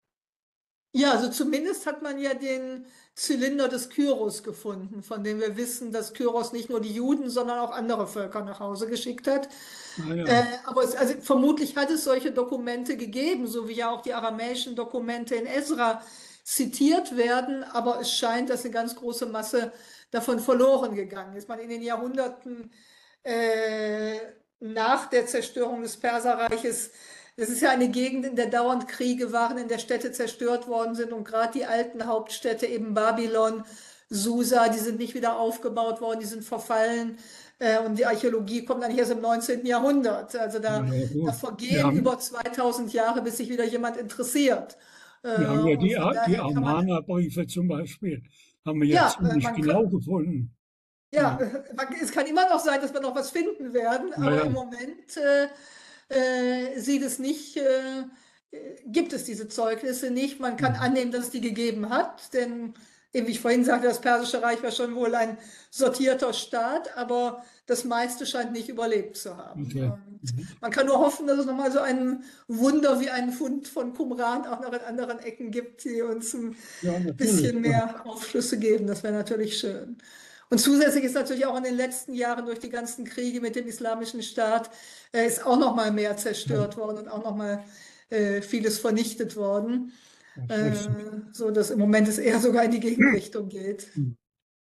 [SPEAKER 1] Ja, also zumindest hat man ja den Zylinder des Kyros gefunden, von dem wir wissen, dass Kyros nicht nur die Juden, sondern auch andere Völker nach Hause geschickt hat.
[SPEAKER 2] Ah, ja.
[SPEAKER 1] Äh, aber es, also vermutlich hat es solche Dokumente gegeben, so wie ja auch die aramäischen Dokumente in Esra zitiert werden, aber es scheint, dass eine ganz große Masse davon verloren gegangen ist. Man in den Jahrhunderten äh, nach der Zerstörung des Perserreiches, das ist ja eine Gegend, in der dauernd Kriege waren, in der Städte zerstört worden sind, und gerade die alten Hauptstädte, eben Babylon, Susa, die sind nicht wieder aufgebaut worden, die sind verfallen. Äh, Und die Archäologie kommt eigentlich erst im neunzehnten Jahrhundert. Also da,
[SPEAKER 2] Ja,
[SPEAKER 1] da
[SPEAKER 2] gut.
[SPEAKER 1] vergehen
[SPEAKER 2] Wir haben,
[SPEAKER 1] über zweitausend Jahre, bis sich wieder jemand interessiert. Äh,
[SPEAKER 2] wir haben ja
[SPEAKER 1] Und
[SPEAKER 2] die,
[SPEAKER 1] von
[SPEAKER 2] A- die
[SPEAKER 1] daher kann man,
[SPEAKER 2] Amana-Briefe zum Beispiel, haben wir ja
[SPEAKER 1] ja, äh,
[SPEAKER 2] ziemlich
[SPEAKER 1] man
[SPEAKER 2] genau
[SPEAKER 1] kann,
[SPEAKER 2] gefunden.
[SPEAKER 1] ja,
[SPEAKER 2] Ja,
[SPEAKER 1] äh, man, es kann immer noch sein, dass wir noch was finden werden, aber
[SPEAKER 2] naja,
[SPEAKER 1] im Moment äh, äh, sieht es nicht, äh, äh, gibt es diese Zeugnisse nicht. Man kann annehmen, dass es die gegeben hat, denn eben wie ich vorhin sagte, das Persische Reich war schon wohl ein sortierter Staat, aber das meiste scheint nicht überlebt zu haben.
[SPEAKER 2] okay.
[SPEAKER 1] Und man kann nur hoffen, dass es nochmal so ein Wunder wie einen Fund von Qumran auch noch in anderen Ecken gibt, die uns ein
[SPEAKER 2] Ja, natürlich.
[SPEAKER 1] bisschen
[SPEAKER 2] Ja.
[SPEAKER 1] mehr Aufschlüsse geben. Das wäre natürlich schön. Und zusätzlich ist natürlich auch in den letzten Jahren durch die ganzen Kriege mit dem Islamischen Staat äh, ist auch noch mal mehr zerstört worden und auch noch mal äh, vieles vernichtet worden,
[SPEAKER 2] Das ist
[SPEAKER 1] äh,
[SPEAKER 2] richtig.
[SPEAKER 1] so dass im Moment es eher sogar in die Gegenrichtung geht.
[SPEAKER 2] Hm.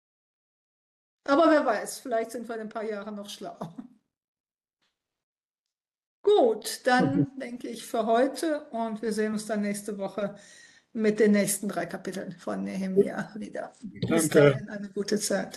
[SPEAKER 1] Aber wer weiß, vielleicht sind wir in ein paar Jahren noch schlau. Gut, dann denke ich für heute, und wir sehen uns dann nächste Woche mit den nächsten drei Kapiteln von Nehemia wieder. Bis
[SPEAKER 2] Danke.
[SPEAKER 1] dahin eine gute Zeit.